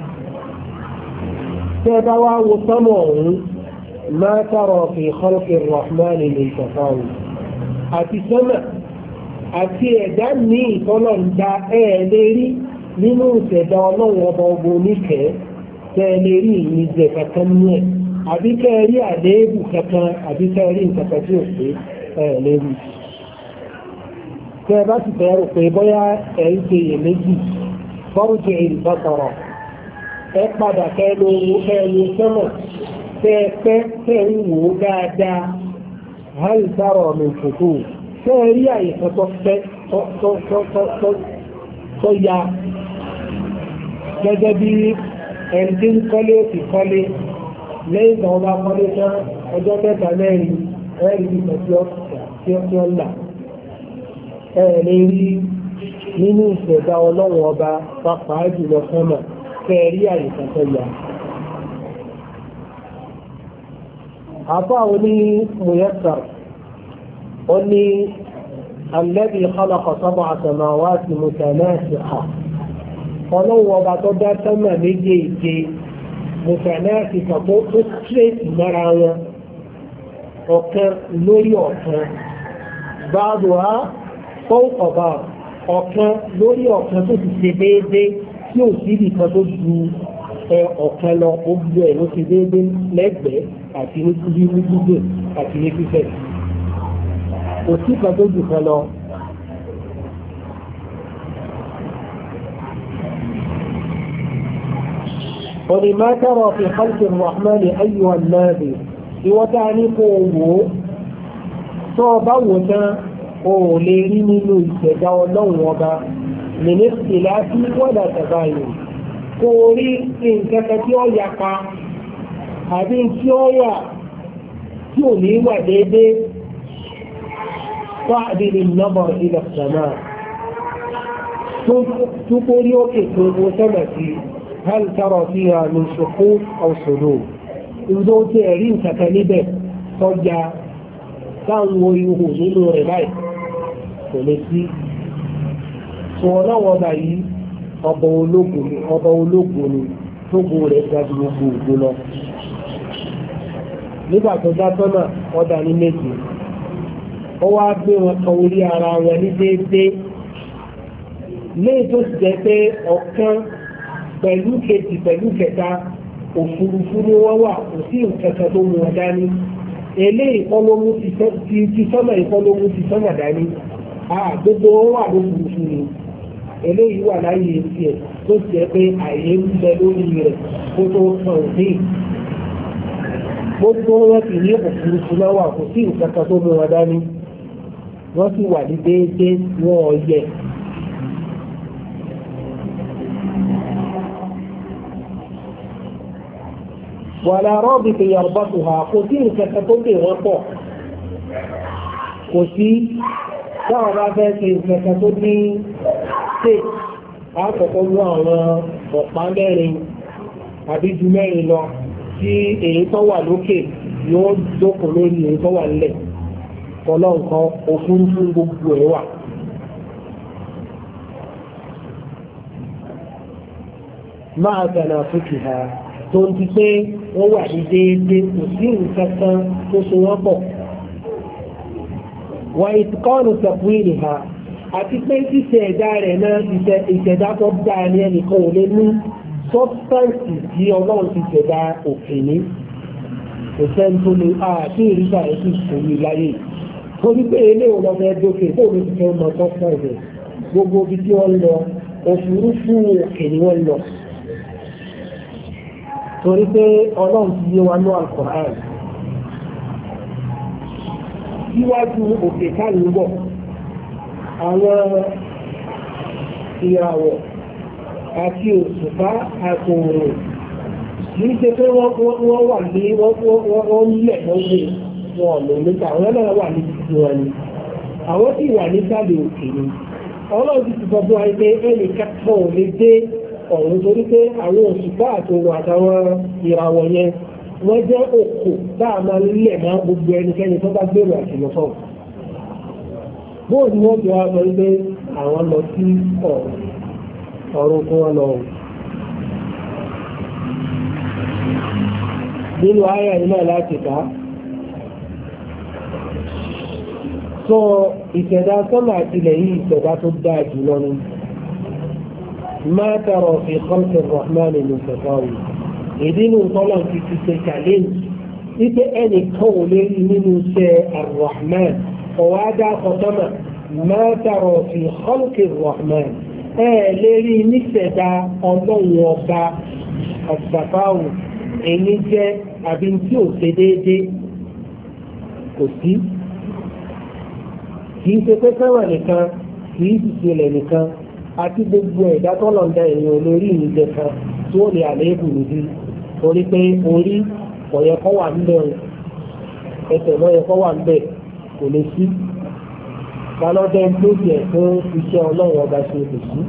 tẹ́ bá wá wo sọ́mọ̀ ọ̀hún ما ترى في خلق الرحمن من تفاوت àti sọ́mà àti ẹ̀dá ní ìtọ́lọ̀ ń da ẹ̀ lérí nínú ìṣẹ̀dá ọlọ́run ọba ọba oníkẹ́ tẹ́ lérí ìyíjẹ kankan ní ẹ̀ àbí kẹ́ rí àléébù kankan àbí kẹ́ rí nǹkan tí ò pé ẹ̀ lérí. tẹ́ bá sì fẹ́ rò pé bóyá ẹ̀ ń ṣe iyèméjì fọ́rùjì ìbátọ̀rọ̀ ẹ padà kẹ́ ló kẹ́ ló sọ́mà tẹ́ pẹ́ tẹ́ ń wò ó dáadáa hal tara min futur tẹ́ rí àyíká tó fẹ́ tó ya gẹ́gẹ́ bí ẹni tí ń kọ́lé ti kọ́lé lẹ́yìn tó bá kọ́lé tán ọjọ́ mẹ́ta mẹ́rin ẹ̀rí ìgbà tí ó tí ó là ẹ̀ lè rí nínú ìṣẹ̀dá ọlọ́run ọba pàápàá jùlọ sọ́mà tẹ́ rí àyíká tó ya. àfáà ní Muyassar ó ní الذي خلق سبع سماوات متناسقة ọlọ́wọ́ ọba tó dá sánmà méjèèjì mùsànáàtìkà tó tírèsì mọ́ra wọn ọ̀kan lórí ọ̀kan báàdù á fọ́ọ̀kọ̀bá ọ̀kan lórí ọ̀kan tó ti ṣe déédé tí ò sí nìkan tó ju ọ̀kan lọ ó gbé ẹ̀ ló ti déédé lẹ́gbẹ̀ẹ́ àti ní gbígbé àti ní fífẹ̀ kò sí kan tó jù kan lọ. ولما ترى في خلق الرحمن أيها النبي ìwọ́tání kó wò ó tó ọba wò tán o ò lè rí nínú ìṣẹ̀dá ọlọ́run ọba mínísítì láti wọ́dà tàbáyò kó o rí nǹkan tí ó yapa àbí tí ó yà tí ò ní wà déédéé فاعدل النظر إلى السماء تقولي اوكي وسمتي هل ترى فيها من شقوق أو صدور إن دوت أرين تكالبه صجع táwọn ihò nínú rẹ̀ láì kò lè sí sọ ọlọ́wọ́ ọba yìí ọba ológun ni ọba ológun ni tógo rẹ̀ gbájú gbogbo ògbó lọ nígbà tó dá tọ́nà ọ̀dà ní méjì ó wá gbé wọn kan orí ara wọn ní déédéé léè tó sì jẹ́ pé ọ̀kan pẹ̀lú kejì pẹ̀lú kẹta òfurufú ni wọ́n wà kò sí nǹkan kan tó mú wọn dání eléyìí ìfọlọ́mú ti sọ́nà ìfọlọ́mú ti sọ́nà dání gbogbo wọn wà lófurufú ni eléyìí wà láyé etí ẹ̀ tó jẹ́ pé àyè ń bẹ lórí rẹ̀ kó tó kàn òfin gbogbo wọn sì ní òfurufú náà wà kò sí nǹkan kan tó mú wọn dání wọ́n sì wà ní déédéé wọn ò yẹ. wàlá rọ́bì tó yàrá tó hà kò sí nǹkan kan tó dé wọn pọ̀ kò sí táwọn bá fẹ́ ṣe nǹkan kan tó ní ṣe àkọ́kọ́ mú àwọn ọ̀pá mẹ́rin àbí ju mẹ́rin lọ tí èyí tó wà lókè yóò jókòó lórí èyí tó wà nílẹ̀ kọlọ́ nǹkan òfurufú gbogbo ẹ̀ wà. máa tẹ̀lé àfíkì ha tó ń ti pé wọ́n wà ní déédéé kò sí nǹkan kan tó so wọ́n pọ̀. wà ìtìkọ́nù tẹ̀kùwìrì ha àti pé ṣíṣe ẹ̀dá rẹ̀ náà ìṣẹ̀dá tó dáa ní ẹnìkan ò lè ní sọ́bsáǹsì tí ọlọ́run ti ṣẹ̀dá òkè ní kò sẹ́ni tó lè àti ìrísà ẹ̀ sì sòrí láyé torí pé ilé ìwọ̀n ẹ̀ dókè tó lè fi fẹ́ mọ sọ́bsáǹsì gbogbo ibi tí wọ́n lọ òfurufú òkè ni wọ́n lọ torí pé ọlọ́run ti yé wa ní Al-Qur'an síwájú òkè káàlù bọ̀ àwọn ìràwọ̀ àti òṣùpá àtòrò kì í ṣe pé wọ́n wà ní wọ́n lẹ̀ lọ́wọ́ wọn lò níta àwọn náà wà ní títí wọn ni àwọn sì wà ní sábẹ̀ òkè ni ọlọ́run ti ti sọ fún wa pé ẹnì kẹ́kọ̀ọ́ ò lè dé ọ̀run torí pé àwọn òṣùpá àtòrò àtàwọn ìràwọ̀ yẹn wọ́n jẹ́ òkò dáa máa ń lẹ̀ máa gbogbo ẹnikẹ́ni tó bá gbèrò àtìlọ́sọ̀ bóòdù wọ́n jọ wá sọ pé àwọn lọ sí ọ̀run ọ̀run fún wọn lọ nínú ayà iná láti ká sọ ìṣẹ̀dá sọ́nà àtìlẹ̀ yìí ìṣẹ̀dá tó dáa jù lọ ni máa tààrọ̀ fi kọ́ńtẹ̀ rahman ní sẹ̀fáwì ìdínú tọ́lọ̀ ti ti ṣe challenge wípé ẹnì kan ò lè rí nínú iṣẹ́ ar-rahman ọ̀wá dá kọ́tọ́mà máa tààrọ̀ fi kọ́ńtẹ̀ rahman ẹ lè rí níṣẹ̀dá ọlọ́run ọba àṣàfáwò èyí jẹ́ àbí tí ò ṣe déédéé kò sí kì í ṣe pé fẹ́ràn nìkan kì í sì ṣẹlẹ̀ nìkan àti gbogbo ẹ̀dá tọ́lọ̀ǹda èèyàn olórí ìjẹ kan tí ó lè àléébù níbi torí pé orí ọ̀yẹ́ kọ́ wà níbẹ̀ ẹsẹ̀ lọ́yẹ kọ́ wà níbẹ̀ kò lè sí lálọ́dẹ́ tó jẹ́ fún iṣẹ́ ọlọ́run ọba ṣe lè sí.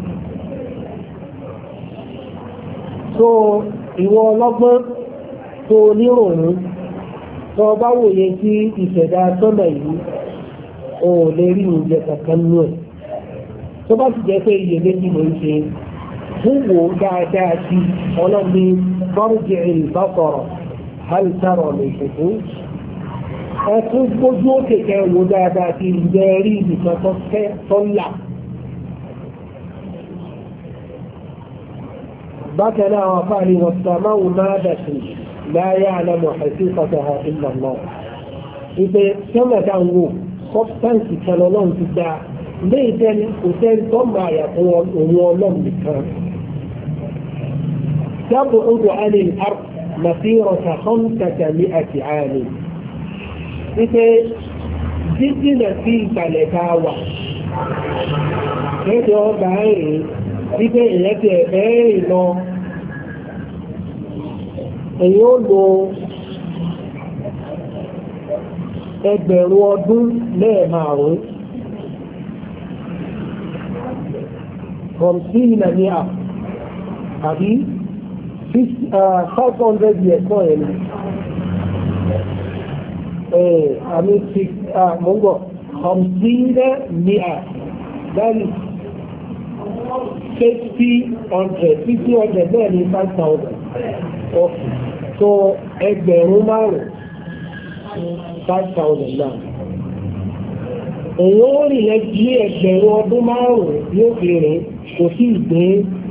so ìwọ ọlọ́gbọ́n tó nírònú tó bá wòye sí ìṣẹ̀dá sọ́nà yìí o ò lè rí oúnjẹ kankan nú ẹ̀ tó bá sì jẹ́ pé iye méjì ló ń ṣe wúwo dáadáa sí ọlọ́ni bọ́rùjẹ̀ ìbásọ̀rọ̀ hálítàrọ̀ lè ṣètò ẹkún gbójú òkè kẹwò dáadáa sí ìjẹ́ rí ìdìkan tó fẹ́ tọ́lá bákan náà àwọn afáàní wọn sàmáwò máa dàtí láyé àlámọ̀ àti ìfọ̀tàhà ìlànà ìpè sọ́mọ̀dá ń wò sọ́ptáǹsì kan ọlọ́run ti dáa ilé ìtẹ́ni kò tẹ́ni tó máa yàtọ̀ òun ọlọ́run nìkan تبعد عن الأرض مسيرة خمسة مئة عام إذا جدنا في بلداوة كده بعير إذا إلتي بينه يقولوا ẹgbẹ̀rún ọdún lẹ́ẹ̀márùn-ún from three nàìjíríà àbí five hundred years náà ẹni àmì six mọ́gbọ̀ from three nàìjíríà dáàlì fifty hundred fifty hundred náà ní five thousand okay so ẹgbẹ̀rún márùn-ún five thousand náà èyí ó rí lẹ́gbí ẹgbẹ̀rún ọdún márùn-ún yóò fi rìn kò sí ìgbé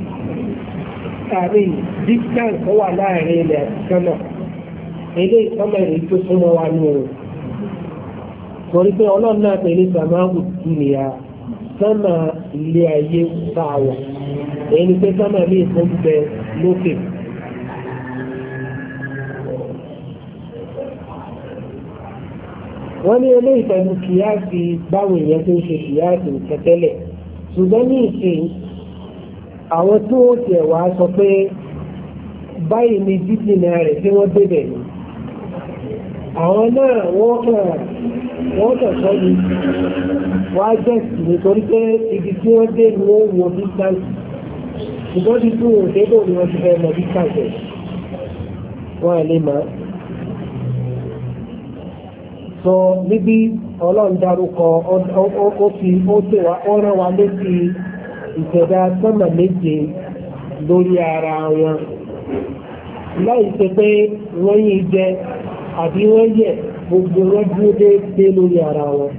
àrí distance tó wà láàrin ilẹ̀ sọ́nà ilé ìsọ́mẹ̀rin tó súnmọ́ wa ní o torí pé ọlọ́run náà pẹ̀lú sàmáwù ìnìyà sọ́nà ilé ayé sáwọ̀ èyí ni pé sọ́nà ilé ìfún bẹ lókè wọ́n ní ilé ìtẹ̀lú kìíyàsí báwọn èèyàn tó ń ṣe kìíyàsí ìtẹ̀tẹ́lẹ̀ ṣùgbọ́n ní ìsìn àwọn tí ó tẹ̀ wá sọ pé báyìí ni dídìnà rẹ̀ tí wọ́n débẹ̀ ni àwọn náà wọ́n kàn wọ́n kàn sọ ni wọ́n á jẹ́ sí nítorí pé ibi tí wọ́n dé ni wọ́n wo distance ṣùgbọ́n tí tí wọ́n débò ni wọ́n ti fẹ́ mọ distance wọ́n à lè máa sọ níbi ọlọ́run dárúkọ ó fi ó rán wa létí ìṣẹ̀dá sọ́nà méje lórí ara wọn láì ṣe pé wọ́n yí jẹ àbí wọ́n yẹ gbogbo wọn dúró déédéé lórí ara wọn.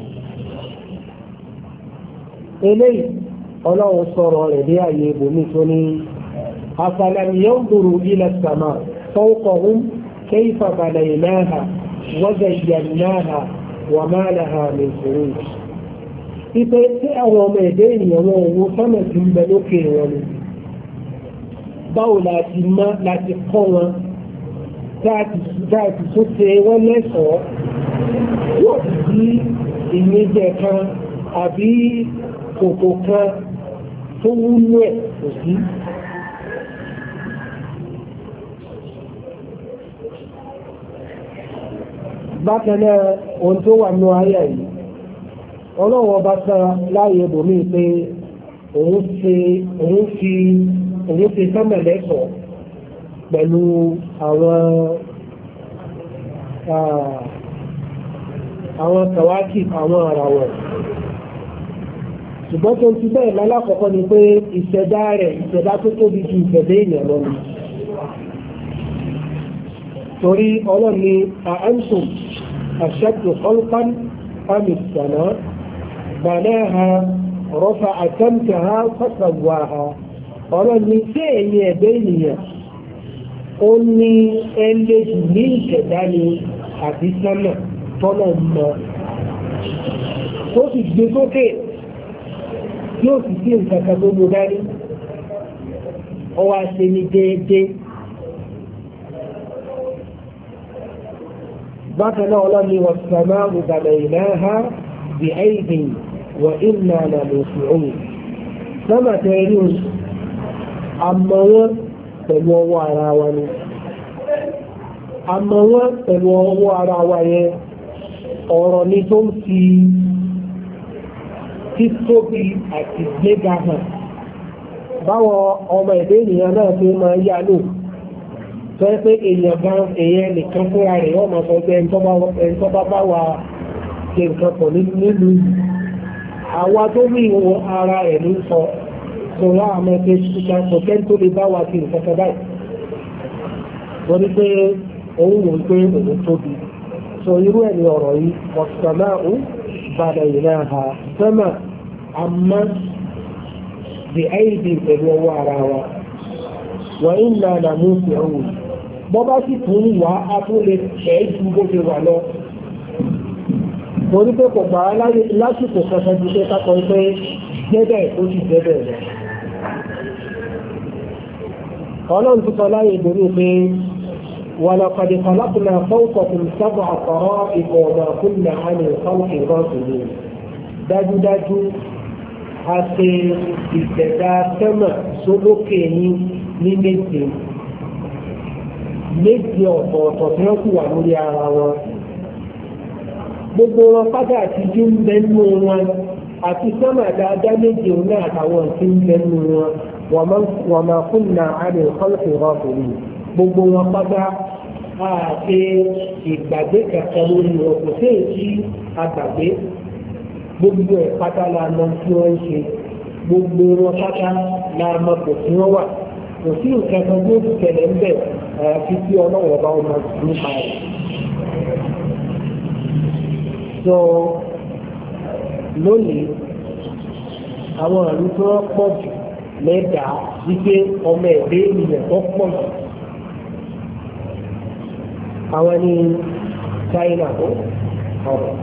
eléyìí ọlọ́run sọ̀rọ̀ rẹ̀ dé àyè ibòmí tó ní afalam yanzuru ila as-samaa fawqahum kayfa banaynaha وزيناها وما لها من فروج ipe tí àwọn ọmọ ẹ̀dẹ́ ènìyàn wọn owó sọ́nà tí ń bẹ lókè wọn ni báwo láti mọ́ láti kọ́ wọn dáàtì tó ṣe wọ́n lẹ́sọ̀ọ́ yóò sí ìyẹ́jẹ kan àbí kòkò kan tó wúlò ẹ̀ kò sí. bákanáà ohun tó wà ní ayé yìí ọlọ́wọ́ bá sára láàyè bòmí pé òun fi òun fi sámẹ̀lẹ́sọ̀ pẹ̀lú àwọn àwọn kàwákì àwọn àràwọ̀ ṣùgbọ́n tó ti bẹ́ẹ̀ lálákọ̀ọ́kọ́ ni pé ìṣẹ̀dá rẹ̀ ìṣẹ̀dá tó tóbi ju ìṣẹ̀dá èèyàn lọ ni torí ọlọ́ni àánsùn أشد خلقا أم السماء بناها رفع سمكها فسواها قال النساء يديني قلني اللي من كداني àti sánà tọ́nà mọ́ tó sì gbé sókè yóò sì sí nǹkan kan tó mú dání ọwọ́ àṣẹ ní déédéé. بطل الله والسماء بنيناها بأيد وإنا لموسعون سما تيرون أما pẹ̀lú ara wa ni àmọ́ wọ́n pẹ̀lú ọwọ́ ara wa yẹn ọ̀rọ̀ ni tó ń fi títóbi àti gbéga hàn báwọn ọmọ ẹ̀dẹ́ ènìyàn náà fi máa yá lò tó ẹ́ pé èèyàn gan èèyàn nìkan fúnra rẹ̀ wọ́n máa sọ pé ẹni tó bá bá wa ṣe nǹkan pọ̀ nílùú àwa tó ní ìwọ̀n ara ẹ̀ ní sọ sọ̀rọ̀ àmọ́ ẹgbẹ́ ṣíṣà kò tẹ́ tó lè bá wa ṣe nǹkan kan báyìí wọ́n ní pé òun wò pé òun tóbi sọ irú ẹ̀ ní ọ̀rọ̀ yìí ọ̀sánà ó bàdà ìlànà sẹ́mà àmọ́ bí àìdí pẹ̀lú ọwọ́ ara wa wọ́n ń nà nà mú sí ọ̀hún bọ́ bá sì tún wá á tún lè ṣẹ́ ju bó ṣe wà lọ torí pé kò gbà á lásìkò kankan ju pé kákọ pé jẹ́bẹ̀ ó sì jẹ́bẹ̀ rẹ̀ ọlọ́run tó sọ láyé ìdórí pé ولقد خلقنا فوقكم سبع طرائق وما كنا عن الخلق غافلين dájúdájú a ṣe ìṣẹ̀dá sẹ́mà sódókè ní ní méje méje ọ̀tọ̀ọ̀tọ̀ tí wọ́n sì wà lórí ara wọn gbogbo wọn pátá àti jí ń bẹ nínú wọn àti sẹ́mà dáadáa méje òun náà àtàwọn tí ń bẹ nínú wọn wọ́n máa kún náà àrùn kọ́lùkù rọ́ọ̀kùnrin gbogbo wọn pátá àti ìgbàgbé kẹ̀kẹ́ lórí wọn kò sí èyí àgbàgbé gbogbo ẹ̀ pátá la mọ̀ tí wọ́n ń ṣe gbogbo wọn pátá la mọ̀ kò tí wọ́n wà kò sí nǹkan kan tó tẹ̀lé ń bẹ̀ àyàfi tí ọlọ́wọ́ bá wọn nípa rẹ̀. sọ lónìí àwọn àrùn tó pọ̀ jù lẹ́dàá wípé ọmọ ẹ̀dẹ́ ènìyàn tó pọ̀ jù àwọn ní China tó ọ̀rọ̀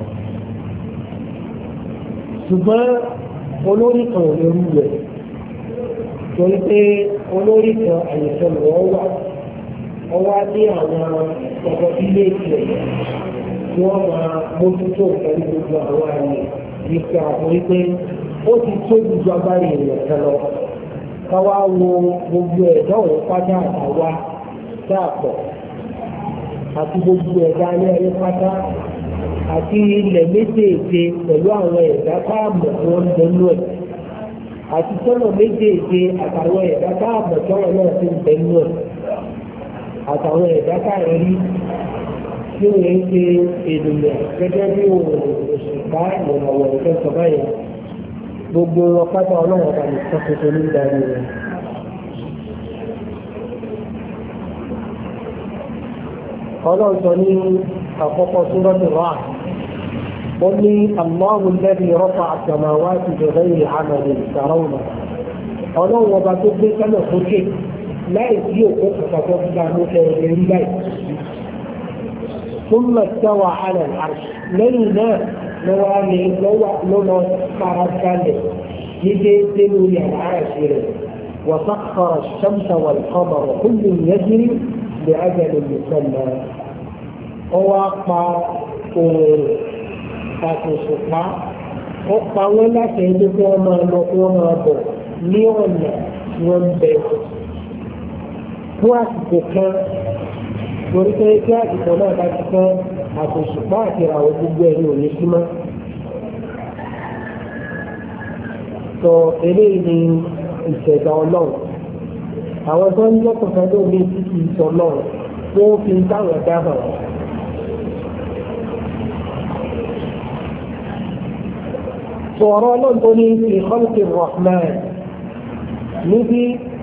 ṣùgbọ́n olórí kan ò lè rú rẹ̀ torí pé olórí kan àyẹ̀fẹ́ lọ́wọ́ wà ọwọ́ á ní àwọn ọ̀pọ̀ ilé ìfẹ́ tí wọ́n máa mójútó pẹ̀lú gbogbo àwọn àyè ìfẹ́ àkórí pé ó ti tó gbogbo agbára èèyàn kan lọ káwá wo gbogbo ẹ̀dá òun pátá àtàwá dáàpọ̀ àti gbogbo ẹ̀dá alẹ́ ayé pátá àti ilẹ̀ méjèèjì pẹ̀lú àwọn ẹ̀dá káàmọ̀ tí wọ́n ń bẹnu ẹ̀ àti sọ́nà méjèèjì àtàwọn ẹ̀dá káàmọ̀ tí wọ́n náà ti ń bẹnu ẹ̀ àtàwọn ẹ̀dá káàmọ̀ rí tí wọ́n ń ṣe ènìyàn gẹ́gẹ́ bí òṣùpá ìrànwọ́ ìfẹ́sọ̀ báyìí gbogbo wọn pátá ọlọ́run ọba nìkan tuntun ní ìdarí rẹ̀. ọlọ́run sọ ní àkọ́kọ́ súrọ́tì rà wọ́n ní aláwọ̀ lẹ́bi rọ́pà àtàmáwá ti bẹ̀rẹ̀ yìí àmàlẹ̀ ìsàrọ̀nà ọlọ́run ọba tó gbé sẹ́lẹ̀ sókè láì sí òkú kàkọ́ gbígbà ló fẹ́ ẹgbẹ́ rí láì. ثم استوى على العرش لنا نوالي لنا فرسالة يجيزلوا العرش وسخر الشمس والقمر كل يجري لأجل مسمى هو أقطع àtòṣùpá ó pa wọ́n láti ẹjọ́ kí wọ́n máa lọ kí wọ́n máa bọ̀ ní ọ̀nà tí wọ́n ń bẹ fún àsìkò kan torí pé kí àsìkò náà bá ti tán àtòṣùpá àti àwọn gbogbo ẹ̀rí ò ní sí mọ́. sọ eléyìí ni ìṣẹ̀dá ọlọ́run àwọn tó ń lọ́kàn kan ló ní títí ìṣọ̀ náà wọ́n fi ń táwọn dáhùn. sọ̀rọ̀ náà tó ní ìkọ́lùkì rahman níbi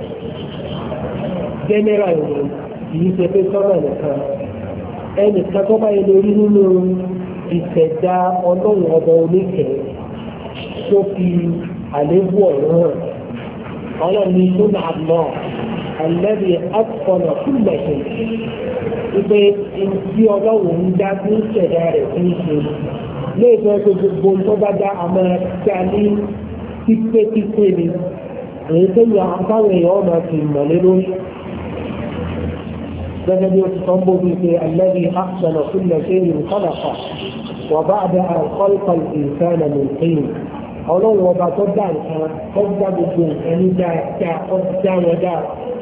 general ni kìí ṣe pé sọ́nà nìkan ẹnìkan tó bá yẹ lórí nínú ìṣẹ̀dá ọlọ́run ọba oníkẹ́ tó fi àléébù ọ̀rọ̀ hàn ọlọ́run ní sọ́nà àmọ́ àlẹ́bí àtọ̀nà fúnlẹ̀ ṣe wípé tí ọlọ́run ń dá sí ìṣẹ̀dá rẹ̀ fún ṣe léèfẹ́ tó gbogbo tó bá dá àmọ́ tí a ní pípé pípé ni èyí tó yọ àtàwọn èèyàn ọmọ ti mọ̀lé lórí gẹ́gẹ́ bí ó ti sọ́n bóbi pé alladhi ahsana kulla shay'in khalaqa wa ba'da an khalaqa al-insana min tin ọlọ́run ọba tó dá nǹkan tó dá gbogbo nǹkan ní dáadáa ó dá wọn dáa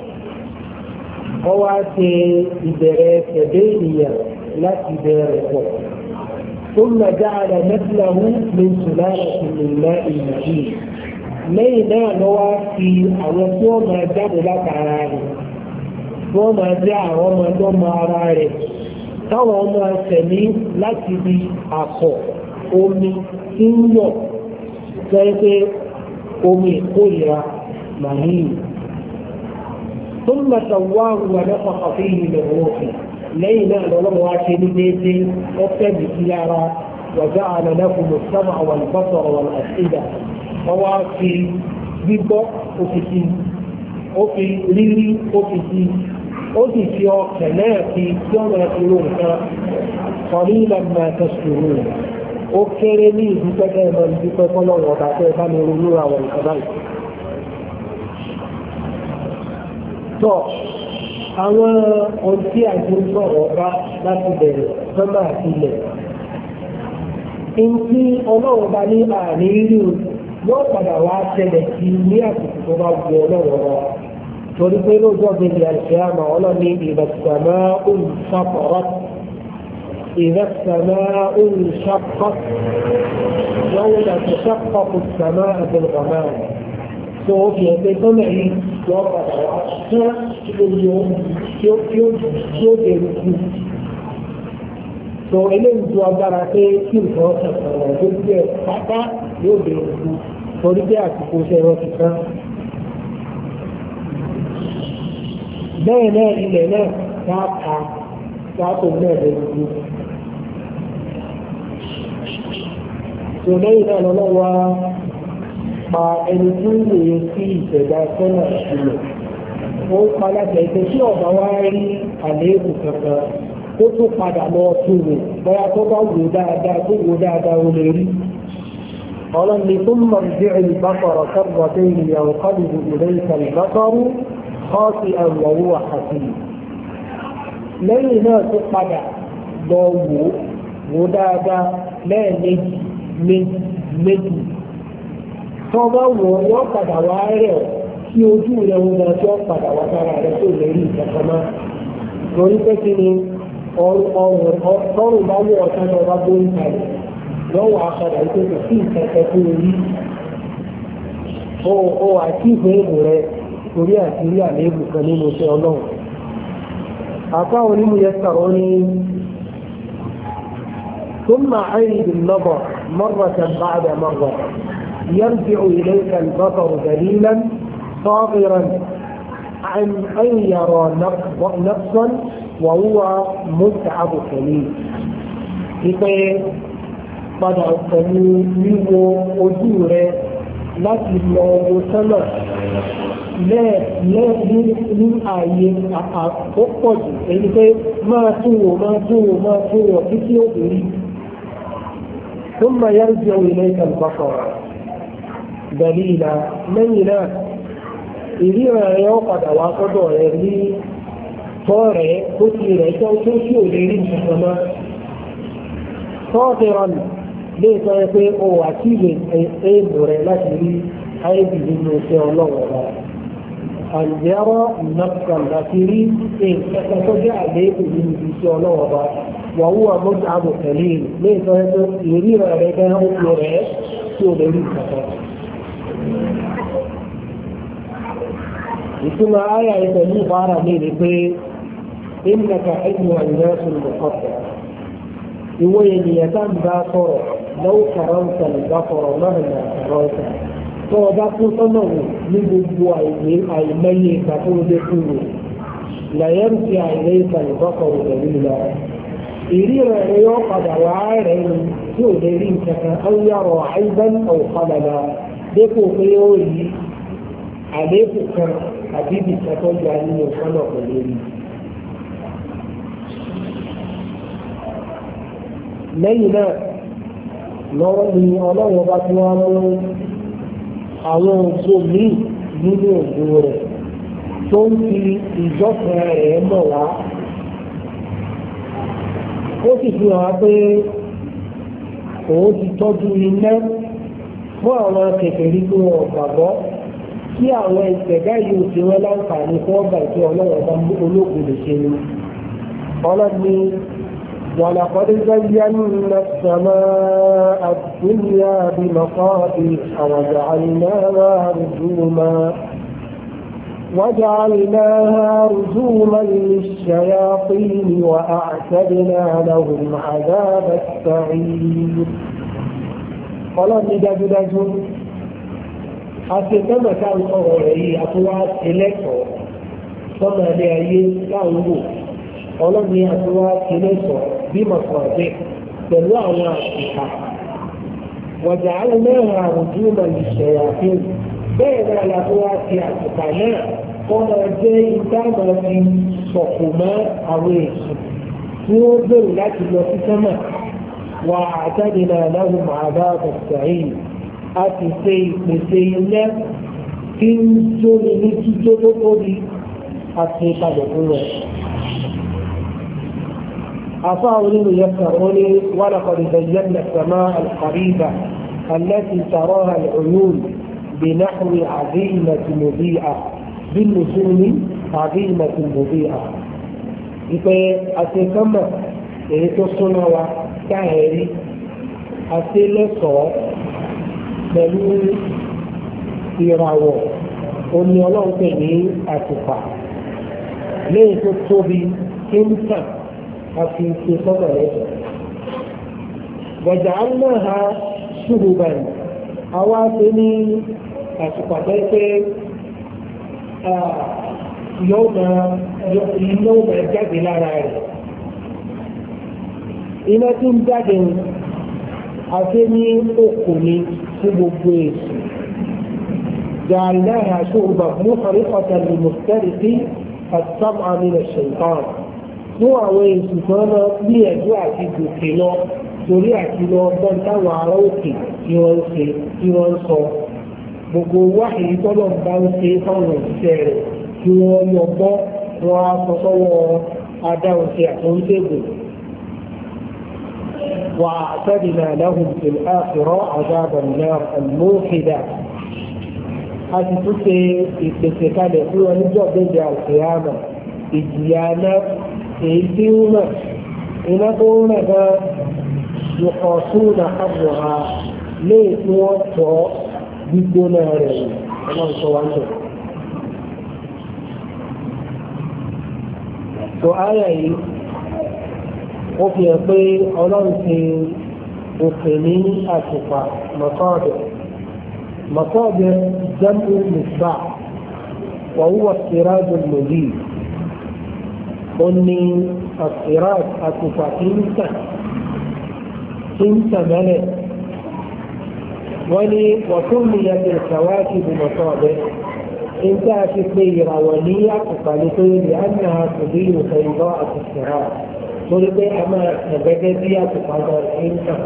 ó wá ṣe ìbẹ̀rẹ̀ ẹ̀dẹ́ ènìyàn láti bẹ̀rẹ̀ pọ̀ ثم جعل مثله من سلالة من ماء مهين lẹ́yìn náà ló wá fi àwọn tí wọ́n máa jáde látara rẹ̀ wọ́n máa jẹ́ àwọn ọmọ ọmọ ara rẹ̀ táwọn ọmọ ẹsẹ̀mí láti di àpọ̀ omi tí ń yọ̀ sẹ́yìn pé omi ìkórìíra màáyìn tó ń mẹ́ta wá wà lẹ́kọ̀ọ́ kàfé yìí lè wọ́n fi lẹ́yìn náà lọ́wọ́ wá ṣe ní déédéé ó tẹ̀lé sí ara wàjá àlẹ́lẹ́kùn mùsùlùmí àwọn ìbọ̀sọ̀ àwọn àṣìdá wọ́n wá fi gbígbọ́ òfìsí ó fi rírí òfìsí ó sì fi ọkẹ̀ náà fi tí ọ̀nà ìrò nǹkan kọ̀rí ìlànà àtẹ̀sùrù ó kéré ní ìdúpẹ́kẹ́ ẹ̀mọ́ ìdúpẹ́ fọ́lọ́run ọ̀gá tẹ́ bá mi ronú àwọn nǹkan báyìí. tọ́ àwọn ohun tí a ti ń sọ̀rọ̀ bá láti bẹ̀rẹ̀ sọ́mà àti ilẹ̀ ìntí ọlọ́run bá ní àní rí yóò padà wá ṣẹlẹ̀ sí ní àsìkò tó bá wù ọlọ́run wa torí pé lóòjọ́ bẹ̀rẹ̀ àṣẹ àmà ọlọ́ni ìrẹsàmá olùsàpọ̀rọ̀ ìrẹsàmá olùsàpọ̀ yóò dà tó sàpọ̀ kò sàmá àbẹ̀lẹ̀kọ̀má tó o fi ẹgbẹ́ tó mẹ́rin yóò padà wá sán tí ó tí ó tí ó tí ó bẹ̀rẹ̀ sí tó eléyìí tó agbára pé kí nǹkan ṣàkàrà tó jẹ́ pátá yóò bẹ̀rẹ̀ sí torí pé àsìkò ṣe wọ́n ti tán. bẹ́ẹ̀ náà ilẹ̀ náà káàkà káàkò náà bẹ̀rẹ̀ sí. tó lẹ́yìn náà lọ́wọ́ wá pa ẹni tí ń lòye sí ìṣẹ̀dá sọ́nà ìṣẹ̀lẹ̀ ó ń pa láti ẹ̀ṣẹ̀ tí ọ̀gá wá rí àléébù kankan ó tún padà lọ tún wò bóyá tó bá wò dáadáa tó wò dáadáa ó lè rí. ọlọ́ni tó mọ̀ sí ìbáfọ̀rọ̀ kọ́bọ̀ tó ìyàwó kọ́bìbù ìrẹ́sà ìbáfọ̀rú kọ́ọ̀sì ẹ̀wọ̀wó àkàtì. lẹ́yìn náà tó padà lọ wò wò dáadáa lẹ́ẹ̀mejì méjì méjì tó bá wò yọ padà wá rẹ̀ kí ojú rẹ̀ ń lọ sí ọ̀padà wá sára rẹ̀ tó lè rí ìjọba torí pé kí ni ọrùn bá wọ ọ̀sán náà bá gbóyún kalẹ̀ lọ́wọ́ akadà yìí tó kò sí ìkẹ́kẹ́ tó rí o àti ìwé ìbò rẹ̀ torí àti rí àléébù kan nínú iṣẹ́ ọlọ́run. àpá onímù yẹn sọ̀rọ̀ ní ثم عيد النظر مرة بعد مرة يرجع إليك البصر دليلا صاغرا عن أن يرى نقصا وهو متعب كليل ìpè padà pẹ̀lú wíwo ojú rẹ láti lọ wo sánà ní ààyè àpòpọ̀ jù èyí pé máa tún wò máa tún wò máa tún wò títí ó rí ثم يرجع إليك البصر دليلا لينا ìríran rẹ̀ ó padà wá sọ́dọ̀ rẹ̀ ní tọ́ rẹ̀ tó ti rẹ̀ tó tó tí ò lè rí nǹkan mọ́. tọ́ọ̀tẹ̀rọ̀ lè sọ pé o wà tí ìwé èèmù rẹ̀ láti rí àìbì nínú iṣẹ́ ọlọ́wọ́ rẹ̀. àǹjẹ́rọ̀ nàkàn láti rí nǹkan tó jẹ́ àléébù nínú iṣẹ́ ọlọ́wọ́ rẹ̀. wàhùwà mọ́tò àbò tẹ̀lé lè sọ pé ìríran rẹ̀ gan ó fi rẹ̀ tí ò lè rí nǹkan. ìtumọ̀ ayà ìpẹ̀lú ìbára ní ni pé ìnàkà ẹ̀yìn àìyẹ́sùn lọ́kọ̀tọ̀ ìwé ènìyàn tá ń bá sọ̀rọ̀ lọ́wọ́ kàrántà nígbà sọ̀rọ̀ náà nà kàrántà tó o bá tún sọ́nà wò ní gbogbo àìmọye ìgbà tó o dé fún wò làyẹ̀rù sí àìlẹ́ ìgbà nígbà sọ̀rọ̀ pẹ̀lú ìlà ìrí rẹ̀ yóò padà wá rẹ̀ ni tí ò lè rí nǹkan kan ó yàrá àìbẹ́n ọ̀padà dépò pé ó rí àléébù kan àbí ìṣàtọ́jú nínú sọ́nà pẹ̀lú rí. lẹ́yìn náà lọ́wọ́ ni ọlọ́wọ́ bá tí wọ́n mú àwọn òṣò míì nínú òṣò rẹ̀ tó ń fi ìjọsìn rẹ̀ mọ̀ wá. ó sì fi hàn pé òun ti tọ́jú iná fún àwọn kèfèrí tó wọ́n gbàgbọ́ kí àwọn ìṣẹ̀dá yìí ò ti wọ́n láǹfààní fún ọgbà ìṣe ọlọ́run ọba ológun lè ṣe ni. ọlọ́ni ولقد زينا السماء الدنيا بمصابيح وجعلناها رجوما وجعلناها رجوما للشياطين وأعتدنا لهم عذاب السعير. ọlọ́ni dájúdájú àṣetẹ́mọ̀ táwọn ọ̀rọ̀ rẹ̀ yìí àtúwá ẹlẹ́tọ̀ọ́ sọ́nà ilé ayé láwọn wò ọlọ́ni àtúwá ẹlẹ́tọ̀ọ́ bí mọ̀kànlẹ́ pẹ̀lú àwọn àṣìkà wọ̀jà alẹ́mẹ́rin àrùjú náà ìṣẹ̀yà fún bẹ́ẹ̀ náà látúwá ti àṣìkà náà kọ́nà jẹ́ ìdáná fi sọ̀kù mọ́ àwọn èsì tí ó gbèrò láti lọ sí sọ́mà wà àtàdínà láwọn àbáàbọ̀ sàáyìn a ti ṣe ìpèsè ilé tí ń jóni ní jíjó tó tóbi àti ìpàdé fún rẹ̀. أصاب يسرني ولقد زينا السماء القريبة التي تراها العيون بنحو عظيمة مضيئة بالنجوم عظيمة مضيئة. إذا أتكلم èyí tó súnmọ́ wa káàrí àti lẹ́sọ̀ọ́ pẹ̀lú ìràwọ̀ omi ọlọ́run pè ní àtùpà lẹ́yìn tó tóbi tí ń tàn àti ṣe sọ́nà lẹ́sọ̀. gbọ̀jà náà ṣubú báyìí àwa ṣe ní àtùpà bẹ́ẹ̀ pé yóò máa jáde lára rẹ̀. iná tí ń jáde àti ní òkú ni fún gbogbo èsì جعلناها شعبا مخرقة للمفترق السمع من الشيطان fún àwọn èsì kan náà bí ẹ̀jọ́ àti gòkè lọ torí àti lọ gbọ́n táwọn ará òkè tí wọ́n ń ṣe tí wọ́n ń sọ gbogbo wáhìí tọ́lọ̀ bá ń ṣe fáwọn òṣìṣẹ́ rẹ̀ kí wọ́n yọ bọ́ wọn á sọ sọ́wọ́ adáhùn ṣe àtúnṣègùn. وأعتدنا لهم في الآخرة عذاب النار الموحدة أتتوكي إتسكالي هو نجو بيجي القيامة إجيانا إيديونا إنقونا يقاسون حرها ليس وطو بدون رأي الله سوانه سؤالي ó fi hàn pé ọlọ́run ti òkè ní àtùpà mọ̀tọ́ọ̀dẹ̀ mọ̀tọ́ọ̀dẹ̀ jẹ́mú nìgbà wàhúwà síráàjù lòdì ó ní àsíráàjù àtùpà tí ń tàn tí ń tàn mẹ́lẹ̀ wọ́n ní wọ́tún ní ẹgbẹ́ ìṣàwájú bí mọ̀tọ́ọ̀dẹ̀ ń tẹ́ àti pé ìràwọ̀ ní àtùpà ní pé lè á ní àtùbí ìwòsàn ìlọ́ àti síráàjù torí pé a máa tẹ̀ gẹ́gẹ́ bí àtùpàdà ń tàn.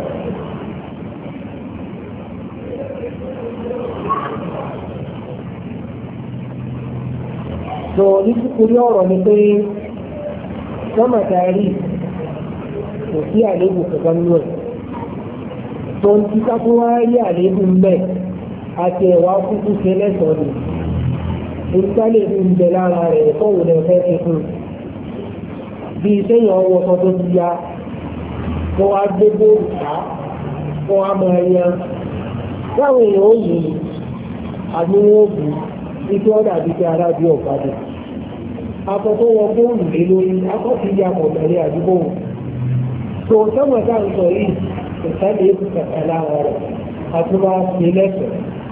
tó ní kúkúrú ọ̀rọ̀ ni pé sọ́mọ̀tàrí kò sí àléébù kankan nínú ẹ̀ tó ń tí kákó wá rí àléébù mẹ́ àti ẹ̀wà kúkú ṣe lẹ́sọ̀ọ́ ni ìtàléébù ń bẹ lára rẹ̀ fọ́wọ́ rẹ̀ fẹ́ fi fún un. bí sẹ́yìn ọwọ́ kan tó ti ya kó wá gbé bóòlù ká kó wá máa yan láwọn èèyàn ó yìí àbí wọn ó bù títí ọ̀dà bí kí ara bí ọ̀padà akọ tó wọ bóòlù lé lórí akọ ti ya ọ̀gbẹ̀rẹ̀ àdúgbò tó sọ́mọ̀ tá à ń sọ yìí kò sáré èkó kàkà lára rẹ̀ àti wá sí lẹ́sẹ̀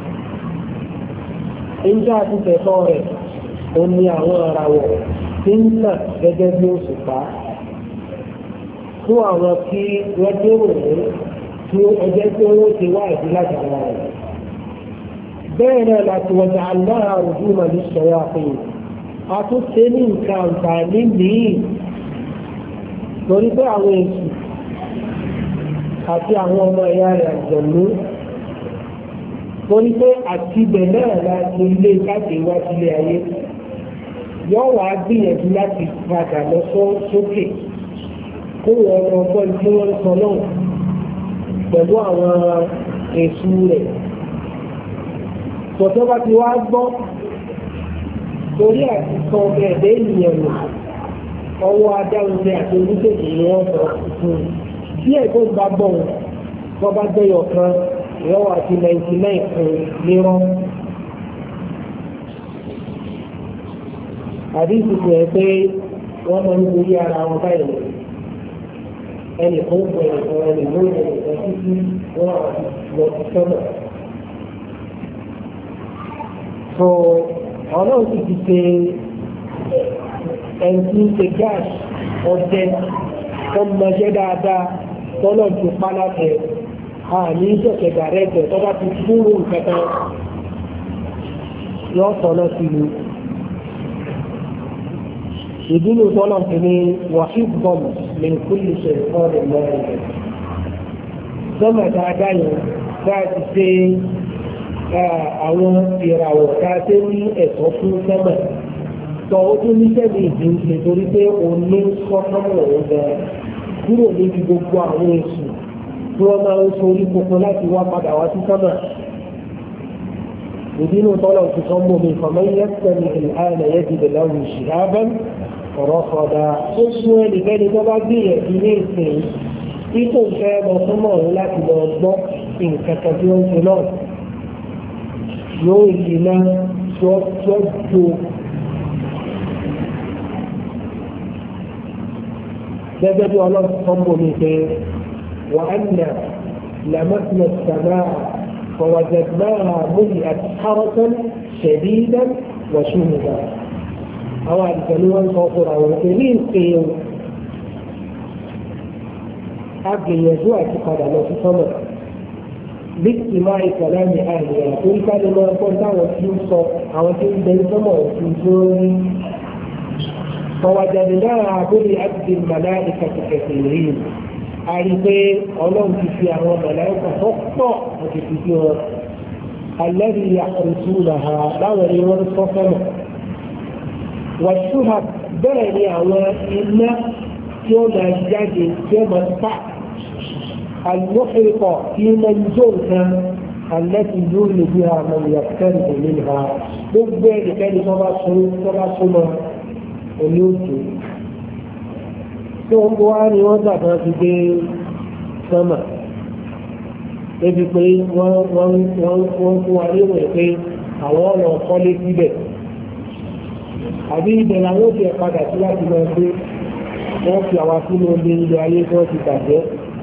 ń jẹ́ àtúntẹ̀tọ́ rẹ̀ ó ní àwọn ara wọ̀ tí ń tàn gẹ́gẹ́ bí òṣùpá fún àwọn tí wọ́n dérò ní tí ọjọ́ tí ó ti wá ìdí látara rẹ̀. bẹ́ẹ̀ náà láti wọ̀jà aláà ojú mà ní sọ̀rọ̀ àfihàn a tún ṣe ní nǹkan àǹfààní nìyí torí pé àwọn èsì àti àwọn ọmọ ẹ̀yà rẹ̀ àjọ̀lú torí pé àti ibẹ̀ náà láti ilé jáde wá sílé ayé yóò wá gbìyànjú láti padà lọ sókè kó wọn lọ gbọ́ tí wọ́n sọ náà pẹ̀lú àwọn èṣù rẹ̀. tọ̀tọ̀ bá ti wá gbọ́ torí àti sọ ẹ̀dẹ́ ènìyàn nù ọwọ́ adáhunṣe àti oníṣègùn ni wọ́n sọ fún un. bí ẹ̀kọ́ bá gbọ́ wọn wọ́n bá gbẹ́yọ̀ kan ìrọ́wọ́ àti náìtì náì fún nírọ́. àdínkù rẹ̀ pé wọ́n máa ń gorí ara wọn báyìí ẹnì kan ń bẹ̀rẹ̀ kan ẹnì ló ń bẹ̀rẹ̀ kan títí wọ́n lọ sí sọ́nà. so ọlọ́run ti ti ṣe ẹni tí ń ṣe gáàsì ọdẹ tó ń mọṣẹ́ dáadáa tọ́lọ̀ ti pa láti àní ìṣẹ̀kẹ̀ dàrẹ́tẹ̀ tó bá ti fúrú nǹkan kan yọ sọ́nà sí i. ìdílé tọ́lọ̀ ti ní wàhíbọ̀m lè kúlù ṣe ìfọ́dẹ̀ lọ́rẹ̀ rẹ̀. sọ́mọ̀ dáadáa yẹn bá ti ṣe àwọn ìràwọ̀ tá a ṣe ní ẹ̀tọ́ fún sọ́mọ̀ tọ́ ó tún níṣẹ́ ní ìdí nítorí pé òun ní sọ́kọ́mọ̀ òun bẹ̀rẹ̀ kúrò níbi gbogbo àwọn èsù tí wọ́n máa ń sorí kókó láti wá padà wá sí sọ́nà. ìdínú tọ́lọ̀ ti sọ mọ́ mi fọmọ́ yẹ́sẹ̀mí ìlànà yẹ́dìbẹ̀ láwùjọ ṣìlábẹ́ ọ̀rọ̀ kọ̀dà ó fún ẹnikẹ́ni tó bá gbìyànjú ní ìsìn tí kò fẹ́ lọ súnmọ́ òun láti lọ gbọ́ nǹkan kan tí ó ń ṣe náà yóò yí náà tó tó tó gẹ́gẹ́ bí ọlọ́run tó ń bomi pé wà á nà làmọ́sílẹ̀ sàmà فوجدناها ملئت حرسا شديدا وشهدا أو الجنوان صوفر أو الكريم قيم قبل يجوع اعتقاد على السماء باجتماع كلام أهلها كل كلمة كنت وتيوصى أو تنزل سماء وتنزل فوجدناها ملئت بالملائكة كثيرين àrípé ọlọ́run ti fi àwọn mọ̀láìkà tó pọ̀ àti fi fi wọn alẹ́bí àkọ̀rìsú làhà láwọn ni wọ́n sọ fẹ́mọ̀ wàṣúhà bẹ́ẹ̀ ni àwọn iná tí ó máa jáde tí ó máa pa àlùmọ́fẹ́kọ̀ tí ó máa jó nǹkan alẹ́bí yóò lè bí àwọn ìyàtọ̀rì òní ha gbogbo ẹnikẹ́ni tó bá súnmọ́ oní òjò tí wọ́n bọ́ wá ní wọ́n gbàgbọ́ ti dé sọ́mà débi pé wọ́n fún wa lérò pé àwọn ọ̀nà kọ́lé síbẹ̀ àbí ibẹ̀ làwọn òbí ẹ̀ padà sí láti lọ gbé wọ́n fi àwa sínú ilé ilé ayé tí wọ́n ti bàjẹ́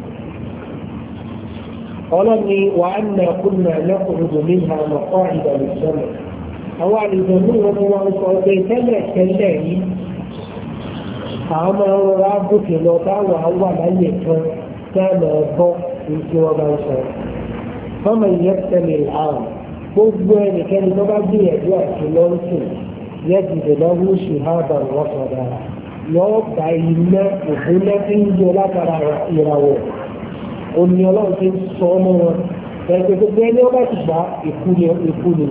ọlọ́ni wà á nà kúnnà lẹ́kùnrin ní ìhàmọ̀ kọ́ ìdàlẹ̀ sọ́mà àwọn àlejò ní wọn ni wọ́n sọ pé tẹ́lẹ̀ tẹ́lẹ̀ yìí àwọn máa ń rọra gòkè lọ táwọn àwọn àlàyé kan tẹ́lẹ̀ ẹ̀bọ́ ní tí wọ́n bá ń sọ. fọ́mọ ìyẹn tẹ̀lé àrùn gbogbo ẹnikẹ́ni tó bá gbìyànjú àti lọ́ńsìn yẹ dìde lọ́wọ́ ṣì há bàrù wọ́n sọ̀dá yóò bá iná òfin lẹ́sìn ń yọ látara ìràwọ̀ òní ọlọ́run ti ń sọ ọmọ wọn ẹgbẹ́ gbogbo ẹni ọba ti gbà ìkú ni.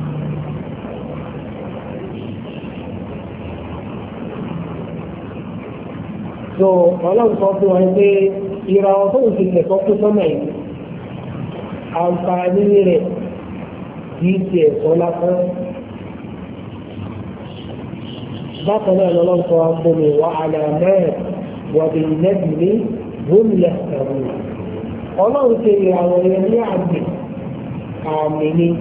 so ọlọ́run sọ fún wọn pé ìràwọ̀ tó ń tilẹ̀ tó kú sọ́nà yìí àǹfààní rẹ̀ kìí ṣe ẹ̀sọ́ lásán. bákan náà lọ́lọ́run sọ fún mi wà àlàmẹ́ wọ̀bì nẹ́bì ní gómìnà ẹ̀rù ọlọ́run ṣe ìràwọ̀ yẹn ní àmì àmì ni.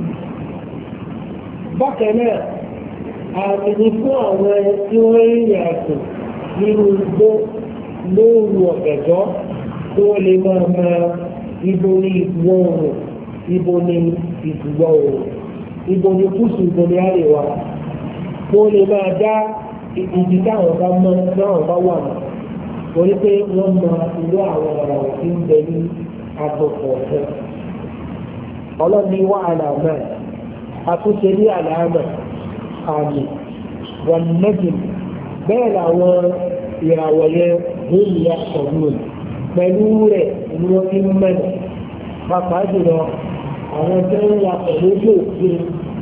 bákan náà àmì ni fún àwọn tí wọ́n ń rìn àjò nínú igbó lóòrù ọ̀gẹ̀dọ́ tó lè máa ma ibo ní ìbúwọ̀ oòrùn ibo ní ìbúwọ̀ oòrùn ibo ní gúúsù ibo ní àríwá tó lè máa dá ibi táwọn bá mọ táwọn bá wà mọ́ torí pé wọ́n mọ irú àwọn ọ̀rọ̀ tí ń bẹ ní agbọ̀pọ̀ ọ̀fẹ́ ọlọ́ni wà àlàmà àtúnṣe ní àlàmà àmì wọn mẹ́jì bẹ́ẹ̀ làwọn ìràwọ̀ yẹn lórí ya ọ̀gbọ́n pẹ̀lú rẹ̀ ni wọ́n fi ń mẹ́nà pàápàá jùlọ àwọn tó ń ya pẹ̀lú ojú òfin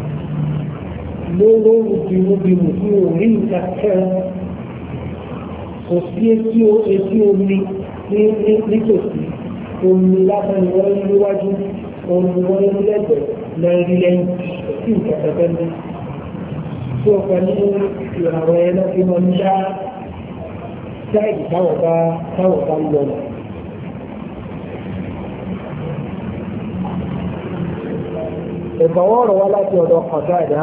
lóòrùn bí wọ́n bí mú sí orí ìta kẹrin kò sí etí omi nítòsí omi lásán ni wọ́n ń níwájú omi wọ́n ń lẹ́gbẹ̀ẹ́ lẹ́rí lẹ́yìn sí ìkẹ̀kẹ́ ní tí ó pẹ̀lú ìràwọ̀ ẹ̀ náà fi mọ́ ń dá sáìdì táwọn bá táwọn bá lọ. ìbọ̀wọ́ ọ̀rọ̀ wá láti ọ̀dọ̀ Qatada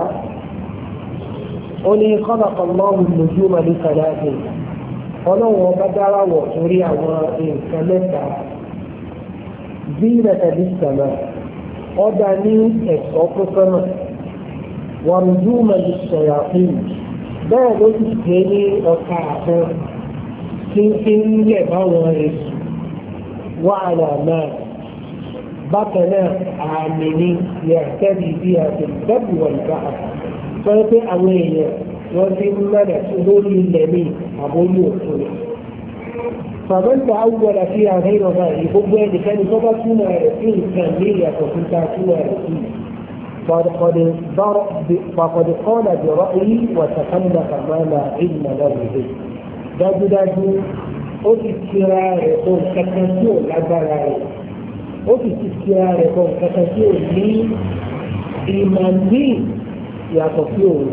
ó ní khalaqa Allahu an-nujuma li thalathin ọlọ́run ọba dára wọ̀ sórí àwọn nǹkan mẹ́ta zinatan lis-samaa ọ̀dà ní ẹ̀sọ́ fún sánmà wa nujuman lis-shayatin bẹ́ẹ̀ ló ti gbé ní ọ̀ka àfẹ́ tí ń lẹ̀ báwọn èsù wà àlàmà bákan náà àmì ní yàtẹ́bí bí a ti dẹ́bù wọ̀n bá a sọ pé àwọn èèyàn wọ́n ti ń mẹ́rẹ̀ lórí ilẹ̀ ní àbóyí òfin fàmẹ́ntà awùwọ̀dà sí àhẹ́rọ̀ náà ìgbógbó ẹnikẹ́ni tó bá túnmọ̀ rẹ̀ sí nǹkan ní ìyàtọ̀ tó ta túnmọ̀ rẹ̀ sí فقد فقد قال برأيه وتكلف ما لا علم له به dájúdájú ó ti kíra rẹ̀ fún kankan tí ò lágbára rẹ̀ ó sì ti kíra rẹ̀ fún kankan tí ò ní ìmọ̀ ní ìyàtọ̀ sí òun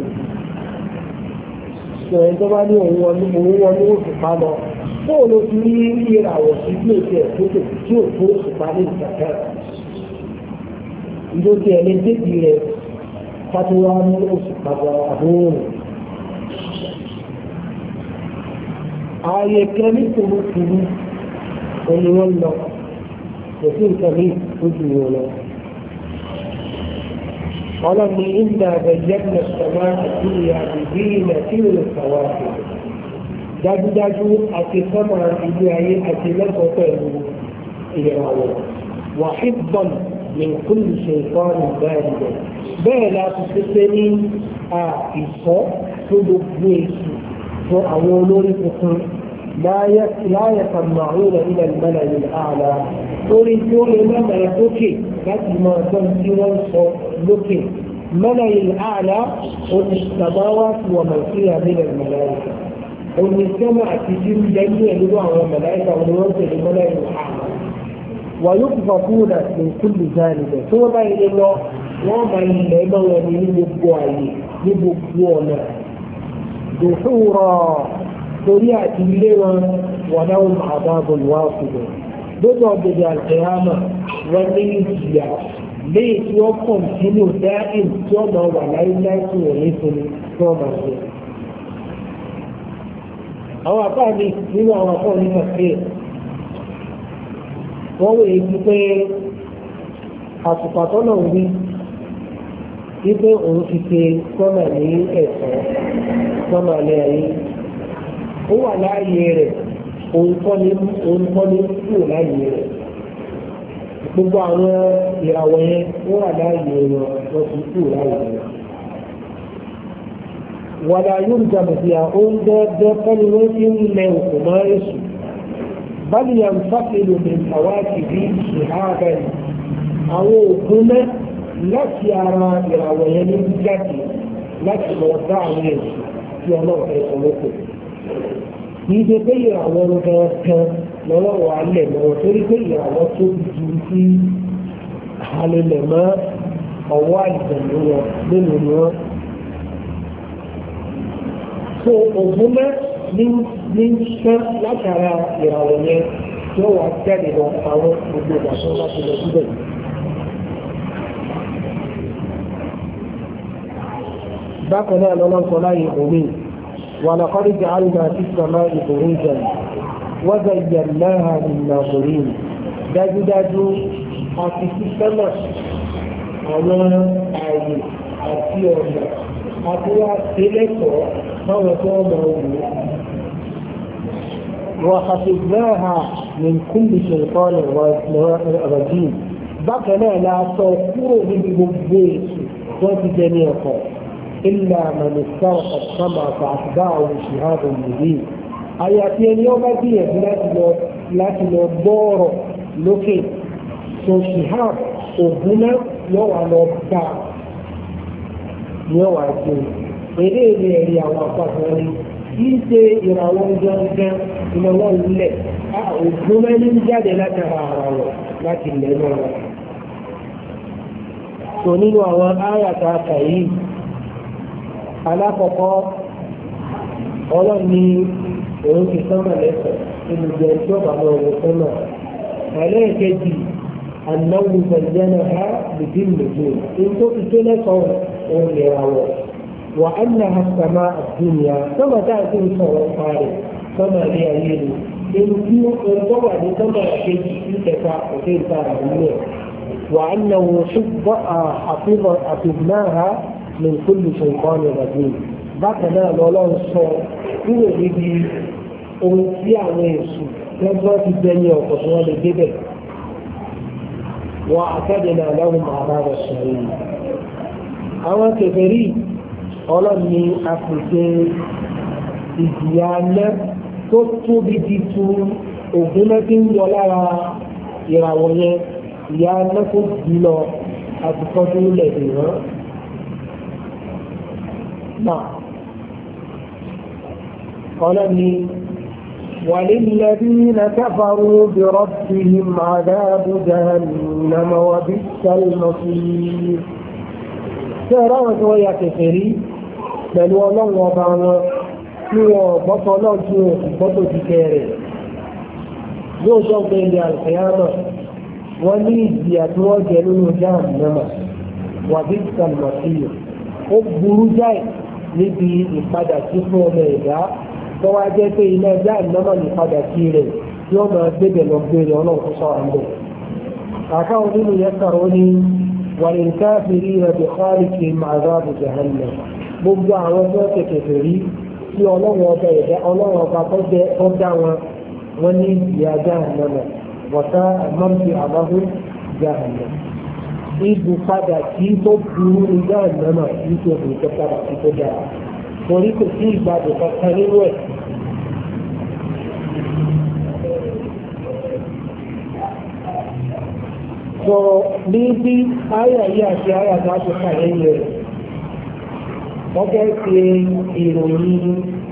ṣòro tó bá ní òun wọnú òun wọnú òṣùpá lọ fóò ló ti ní ìràwọ̀ sí bí òkè ẹ̀kọ́tò tí ò tó òṣùpá ní ìgbàgbẹ́ ìdókè ẹni débi rẹ̀ kátó wá ní òṣùpá àbúrò ààyè kan ní kùrùkùrù òní wọn lọ kò sí nǹkan ní ojú wọn lọ. ọlọ́ni ìgbà àbẹ̀yẹ́gbẹ̀ sọ̀rọ̀ àti ìyàbìbí ilẹ̀ tí ó lè sọ̀rọ̀ àti dájúdájú àti sọ́mà ilé ayé àti lẹ́kọ̀ọ́ pẹ̀lú ìràwọ̀ wàhíbọ̀n ní kúlù ṣe ìfọ́nù báyìí bẹ́ẹ̀ láti ṣe ní àìsọ́ tó gbogbo èsì fún àwọn olórí tuntun láyé sàmàrún ilẹ̀ ìmọ̀lẹ̀ ìlànà lórí tí ó lè mọ́mọ́ lókè láti máa gbọ́n tí wọ́n sọ lókè mọ́lẹ̀ ìlànà oníṣàmáwá tí wọ́n mọ̀ sí àbílẹ̀ ìmọ̀lẹ̀ oníṣẹ́mọ̀ àti tí ń jẹ́ ní ẹ̀lú àwọn mọ̀láìkà wọn wọ́n tẹ̀lé mọ́lẹ̀ ìlànà wà yóò fà fún àti kúlù jáde bẹ̀ tí wọ́n bá ilé lọ wọ́n máa ilẹ̀ mọ́ wọn ní gbogbo àyè ní gbogbo ọ̀nà دحورا طريقة الليوان ولهم عذاب واصب بدأ بدأ القيامة والنيجية ليس يوقف هنو دائم ثم ولا يلاك وليسن ثم أو أعطاني مما أعطاني مكين وهو يقول أسقطنا به wípé òun ti ṣe sọ́nà ní ẹ̀sọ́ sọ́nà lẹ́yìn ó wà láàyè rẹ̀ òun kọ́ ní kúrò láàyè rẹ̀ gbogbo àwọn ìràwọ̀ yẹn ó wà láàyè rẹ̀ wọ́n ti kúrò láàyè rẹ̀. wàlá yóò jàmù sí àwọn dẹ́ẹ́dẹ́ fẹ́ni wọ́n ti ń lẹ òkú mọ́ èṣù báyìí yàn fásilu ní àwáàkì bí ìhàbẹ̀ àwọn òkú náà láti ara ìràwọ̀ yẹn ní jáde láti lọ bá àwọn èsì tí ọlọ́run fẹ́ sọ lóko. kì í ṣe pé ìràwọ̀ gangan lọ́lọ́wọ́ alẹ̀ lọ́wọ́ torí pé ìràwọ̀ tó ju sí alẹ́lẹ̀ mọ́ ọwọ́ àìsàn wọn nínú ni wọ́n. so ògùn náà ní ní sán látara ìràwọ̀ yẹn tí ó wà jáde lọ àwọn gbogbo ìgbà tó láti lọ síbẹ̀. bákan náà lọ́nà sọ láyé omi wà lọ́kọ́rí jẹ́ àrùnà tí sọmọ́ ìbòrí jẹ́ wọ́n jẹ́ náà nínú orí dájúdájú àti sísẹ́mà àwọn ààyè àti ọ̀nà àti wá sílẹ̀kọ̀ọ́ báwọn tó mọ̀ wù وحفظناها من كل شيطان رجيم bákan náà la sọ kúrò níbi gbogbo èsì wọ́n ti jẹ ní ẹ̀kọ́ إلا من استرق السمع فأتبعه شهاب مبين àyàfi ẹni ọba gbìyànjú láti lọ láti lọ gbọ́ọ̀rọ̀ lókè tó shihab ògúnná yóò wà lọ bá yóò wà jẹ eré ilé ẹ̀rí àwọn àpapọ̀ ẹni kì í ṣe ìràwọ̀ gángan ìnáwó ilẹ̀ ògúnná ní jáde látara ara rẹ̀ láti lẹ́nu rẹ̀. tó nínú àwọn áyàtà àkàyí alákọ̀ọ́kọ́ ọlọ́ni òun ti sọ́nà lẹ́sẹ̀ nínú ìjẹ́ tí ó bá lọ wọ sọ́nà ẹlẹ́ẹ̀kejì anáwó gbẹ̀jẹ̀nà ha lùdí lùdí ní tó ti tó lẹ́sọ̀ọ́ òun lè ra wọ̀ wà á nà ha sàmà àdúnyà sọ́nà tá a ti ń sọ̀rọ̀ parí sọ́nà ilé ayé ni èyí tí ó tó wà ní sọ́nà kejì sí kẹta òkè ìta àdúnyà wà á nà wọ́n ṣùgbọ́n àfihàn من كل شيطان رجيم bákan náà lọ́lọ́run sọ kúrò níbi ohun tí àwọn èṣù lọ́gbọ́n ti bẹ́yìn ọ̀pọ̀ tí wọ́n lè débẹ̀ wọ́n àtẹ́dẹ̀nà lọ́rùn àbá rẹ̀ sọ̀rọ̀ àwọn kèfèrí ọlọ́ni àpèjẹ ìjìyà alẹ́ tó tóbi di tu ògùn náà ti ń yọ lára ìràwọ̀ yẹn ìyá alẹ́ tó di lọ àti tọ́jú lẹ̀ dè wọ́n. náà ọlọ́ni وللذين كفروا بربهم عذاب جهنم وبئس المصير. ترى ويا كفري بل ولو وضعنا tí wọn gbọ́tọ̀ náà tí wọn gbọ́tọ̀ ti kẹrẹ̀ yóò jọ pé ilé àìsàyámà wọ́n ní ìdí àti wọ́n jẹ nínú Jahannama wà bí sàlmàfíì ó burú jáì níbi ìpadà sí fún ọmọ ẹ̀dá tó wá jẹ́ pé ilé Jahannama ní ìpadà sí rẹ̀ tí wọ́n máa gbébẹ̀ lọ gbére ọlọ́run tó sọ àmì àkáwọn nínú yẹn kàró ní wàlíńkáfìrí rẹ̀ bí khaliki ma'azabu Jahannam gbogbo àwọn tó kẹ̀kẹ́ rí tí ọlọ́run ọba ẹ̀dá ọlọ́run ọba tó dá wọn wọ́n ní ìyá Jahannama wọ́tá mọ́tì àbáhù Jahannama. Ibù padà tí tó burú ní Jahannama nítorí tó padà tí tó dára. Torí kò sí ìgbàdùn kankan nínú ẹ̀. Sọ ní bí àyà yìí àti àyà náà tó kà lẹ́yìn rẹ̀. Wọ́n fẹ́ ṣe ìròyìn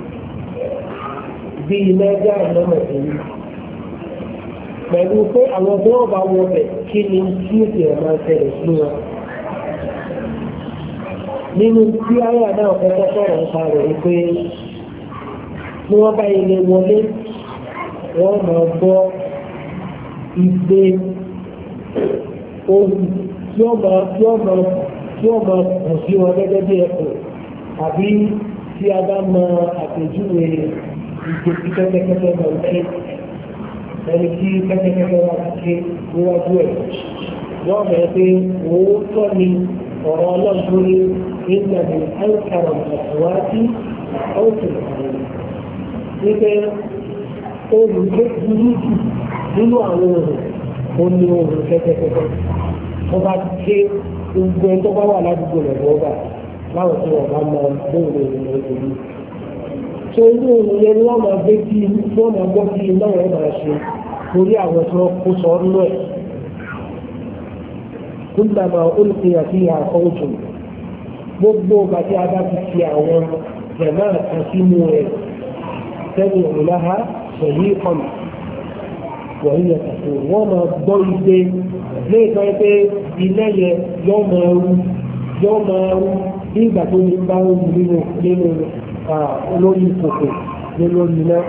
bí ilé Jahannama èyí pẹ̀lú pé àwọn tí wọ́n bá wọ bẹ̀ kí ni tí ó ti ẹ̀mà ṣẹlẹ̀ sí wọn. Nínú tí àyà náà kọ́kọ́ sọ̀rọ̀ nípa rẹ̀ pé tí wọ́n bá ilé wọlé wọ́n máa gbọ́ ìgbé ohun tí wọ́n máa tí wọ́n máa tí wọ́n máa kù sí wọn gẹ́gẹ́ bí ẹ̀kọ́ àbí tí a bá mọ àpèjúwe ìgbé tí kẹ́kẹ́kẹ́kẹ́ máa ń ké ẹni tí kẹ́kẹ́kẹ́kẹ́ wá ti ké níwájú ẹ̀ wọ́n mọ̀ pé òótọ́ ni ọ̀rọ̀ ọlọ́run ní ìgbàgbé àìkàrọ̀ àtúwájú ọ̀sẹ̀ wípé olùgbé burú jù nínú àwọn ohun ó ní ohun kẹ́kẹ́kẹ́kẹ́ wọ́n bá ti ké gbogbo ẹni tó bá wà ládùúgbò rẹ̀ lọ́gbà láwọn tí wọ́n bá mọ bóòlù ìrìn òṣèlú. tó inú ohun yẹn ni wọ́n máa gbé bí wọ́n máa gbọ́ bí iná wọn máa ṣe torí àwọn tí wọ́n kó sọ nínú ẹ̀. كلما ألقي فيها فوج gbogbo bàtí a bá ti fi àwọn jẹ̀mọ́ kan sínú rẹ̀ sẹ́ni ìlàhà pẹ̀lú ìkọlù wọ̀nyí ẹ̀kọ́ wọ́n máa gbọ́ ìgbé léèkọ́ pé ilé yẹn yọ́ máa rú yọ́ máa rú bí ìgbà tó ní bá ń rú nínú nínú olórí ìkòkò lórí náà.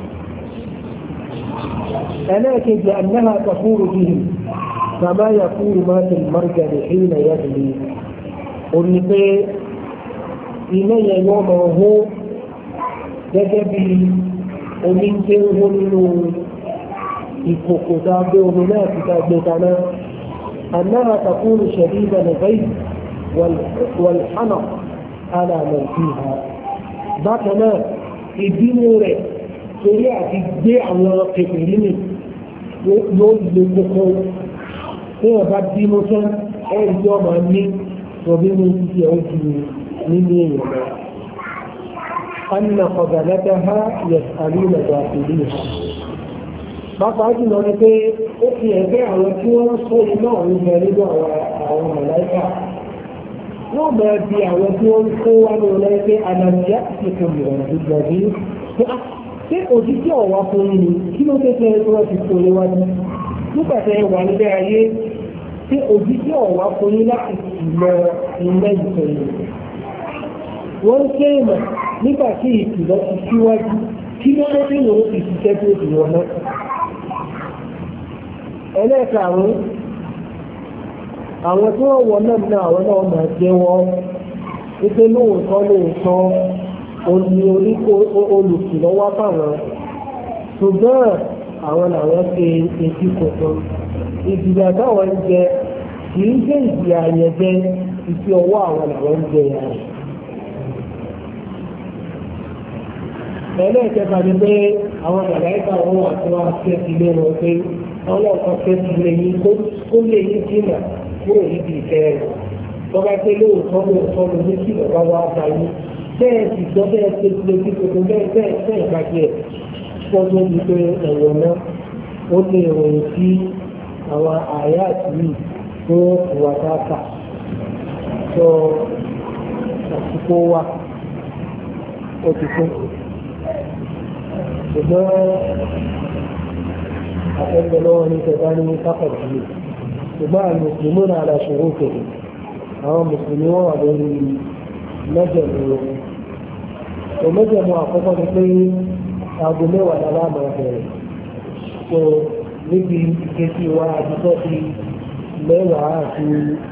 ẹlẹ́ẹ̀kejì annáha tafúrú bihim كما يقول ما في المرجل حين يغلي òní pé iná yẹn yọ́ máa hó gẹ́gẹ́ bí omi ń gbé hó nínú ìkòkò tá a gbé omi náà ti ta gbé kaná أنها تكون شديدة الغيظ والحنق على من فيها bákan náà ìbínú rẹ̀ torí àti gbé àwọn kékeré mi yóò lè kókó tí wọ́n bá bínú tán ẹ̀rí tí wọ́n máa ní وبين يعود من يوم أن قبلتها يسألون داخليها bákan jùlọ ni pé ó fi ẹgbẹ́ àwọn tí wọ́n sọ iná òun bẹ nínú àwọn mọ̀láìkà wọ́n máa di àwọn tí wọ́n kó wá ní ọlọ́yẹ pé alàmìyá ti kò mìíràn ìgbà bí pé òjíṣẹ́ ọ̀wá fún yín ni kí ló dé tẹ́ tí wọ́n ti kó léwájú nígbà tẹ́ wà níbẹ̀ ayé tí òjíṣẹ́ ọ̀wá fún yín láti ìlọ ilẹ̀ ìfẹ̀yìn. Wọ́n ké ìmọ̀ nígbà tí ìkìlọ̀ ti síwájú kí ló dé tí ìwọ̀n ti ṣiṣẹ́ tó ti wọ̀ náà. ẹlẹ́ẹ̀karùn-ún àwọn tí wọ́n wọ náà ní àwọn náà máa jẹ́wọ́ wípé lóòótọ́ lóòótọ́ òní olùkìlọ̀ wá fáwọn ṣùgbọ́n àwọn làwọn ṣe etí kọ̀ọ̀kan ìdìbò táwọn ń jẹ kì í jẹ́ ìdí àyẹ̀jẹ́ ìfi ọwọ́ àwọn làwọn ń jẹ yàrá. ẹlẹ́ẹ̀kẹta ni pé àwọn màláíkà wọn wà tí wọ́n á fẹ́ ilé wọn pé ọlọ́ọ̀kan fẹ́ ilé yín kó lè yín jìnnà kúrò níbi ìfẹ́ rẹ̀. tọ́ba pé lóòótọ́ lóòótọ́ ló ní kí bàbá wa bá yín bẹ́ẹ̀ sì gbọ́ bẹ́ẹ̀ ṣe ti lè fi gbogbo bẹ́ẹ̀ bẹ́ẹ̀ bẹ́ẹ̀ gbàgbé ẹ̀ fọ́jọ́ ní pé ẹ̀wọ̀n náà ó lè ròyìn sí àwọn àyà àti yìí tó wà dáadáa. so àsìkò wa ó ti fún ṣùgbọ́n àtẹ́gbẹ́ lọ́wọ́ ní tẹ̀bá ní kápẹ̀tì yìí ṣùgbọ́n àwọn mùsùlùmí náà la ṣòro òkèèrè àwọn mùsùlùmí wọ́n wà lórí mẹ́jẹ̀mú rẹ̀ tó mẹ́jẹ̀mú àkọ́kọ́ ni pé aago mẹ́wàá la láàmú bẹ̀rẹ̀ so níbi ìkejì wa àdúgbò ti mẹ́wàá àti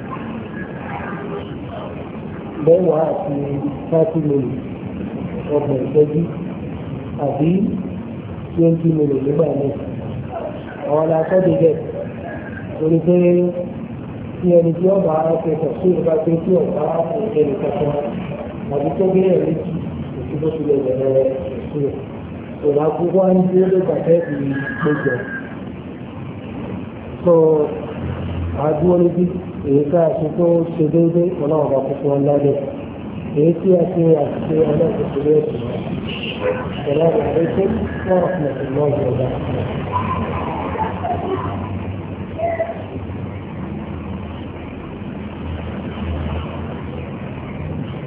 mẹ́wàá àti thirty minutes ọgbọ̀n ìṣẹ́jú àbí twenty minutes nígbà náà àwọn aláṣọ́dé bẹ̀ torí pé tí ẹni tí ọba akẹ́kọ̀ọ́ sí ìgbà pé tí ọba ẹni kankan àbí tó gbé ẹ̀rí jù òsì bó tilẹ̀ bẹ̀rẹ̀ ìṣúná òun àkókò á ń dúró lóògbà tẹ́ẹ̀bì gbogbo so àdúró níbi èyí ká àti tó ṣe déédéé ọlọ́run bá kókó ńlá dẹ̀ èyí tí a ṣe àṣìṣe ọlọ́run tó lé ẹ̀sìn السلام عليكم ورحمة الله وبركاته.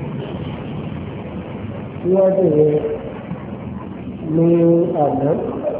síwájú ní àná